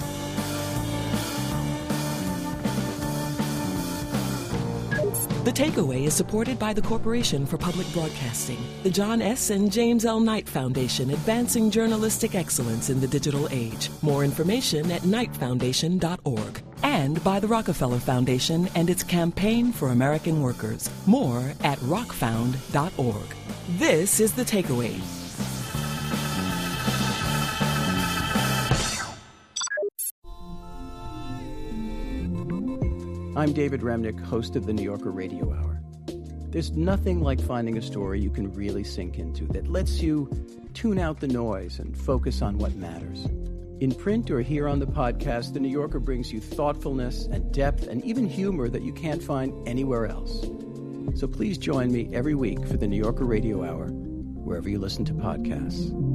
The Takeaway is supported by the Corporation for Public Broadcasting, the John S. and James L. Knight Foundation, advancing journalistic excellence in the digital age. More information at knightfoundation.org. And by the Rockefeller Foundation and its Campaign for American Workers. More at rockfound.org. This is The Takeaway. I'm David Remnick, host of the New Yorker Radio Hour. There's nothing like finding a story you can really sink into that lets you tune out the noise and focus on what matters. In print or here on the podcast, the New Yorker brings you thoughtfulness and depth and even humor that you can't find anywhere else. So please join me every week for the New Yorker Radio Hour, wherever you listen to podcasts.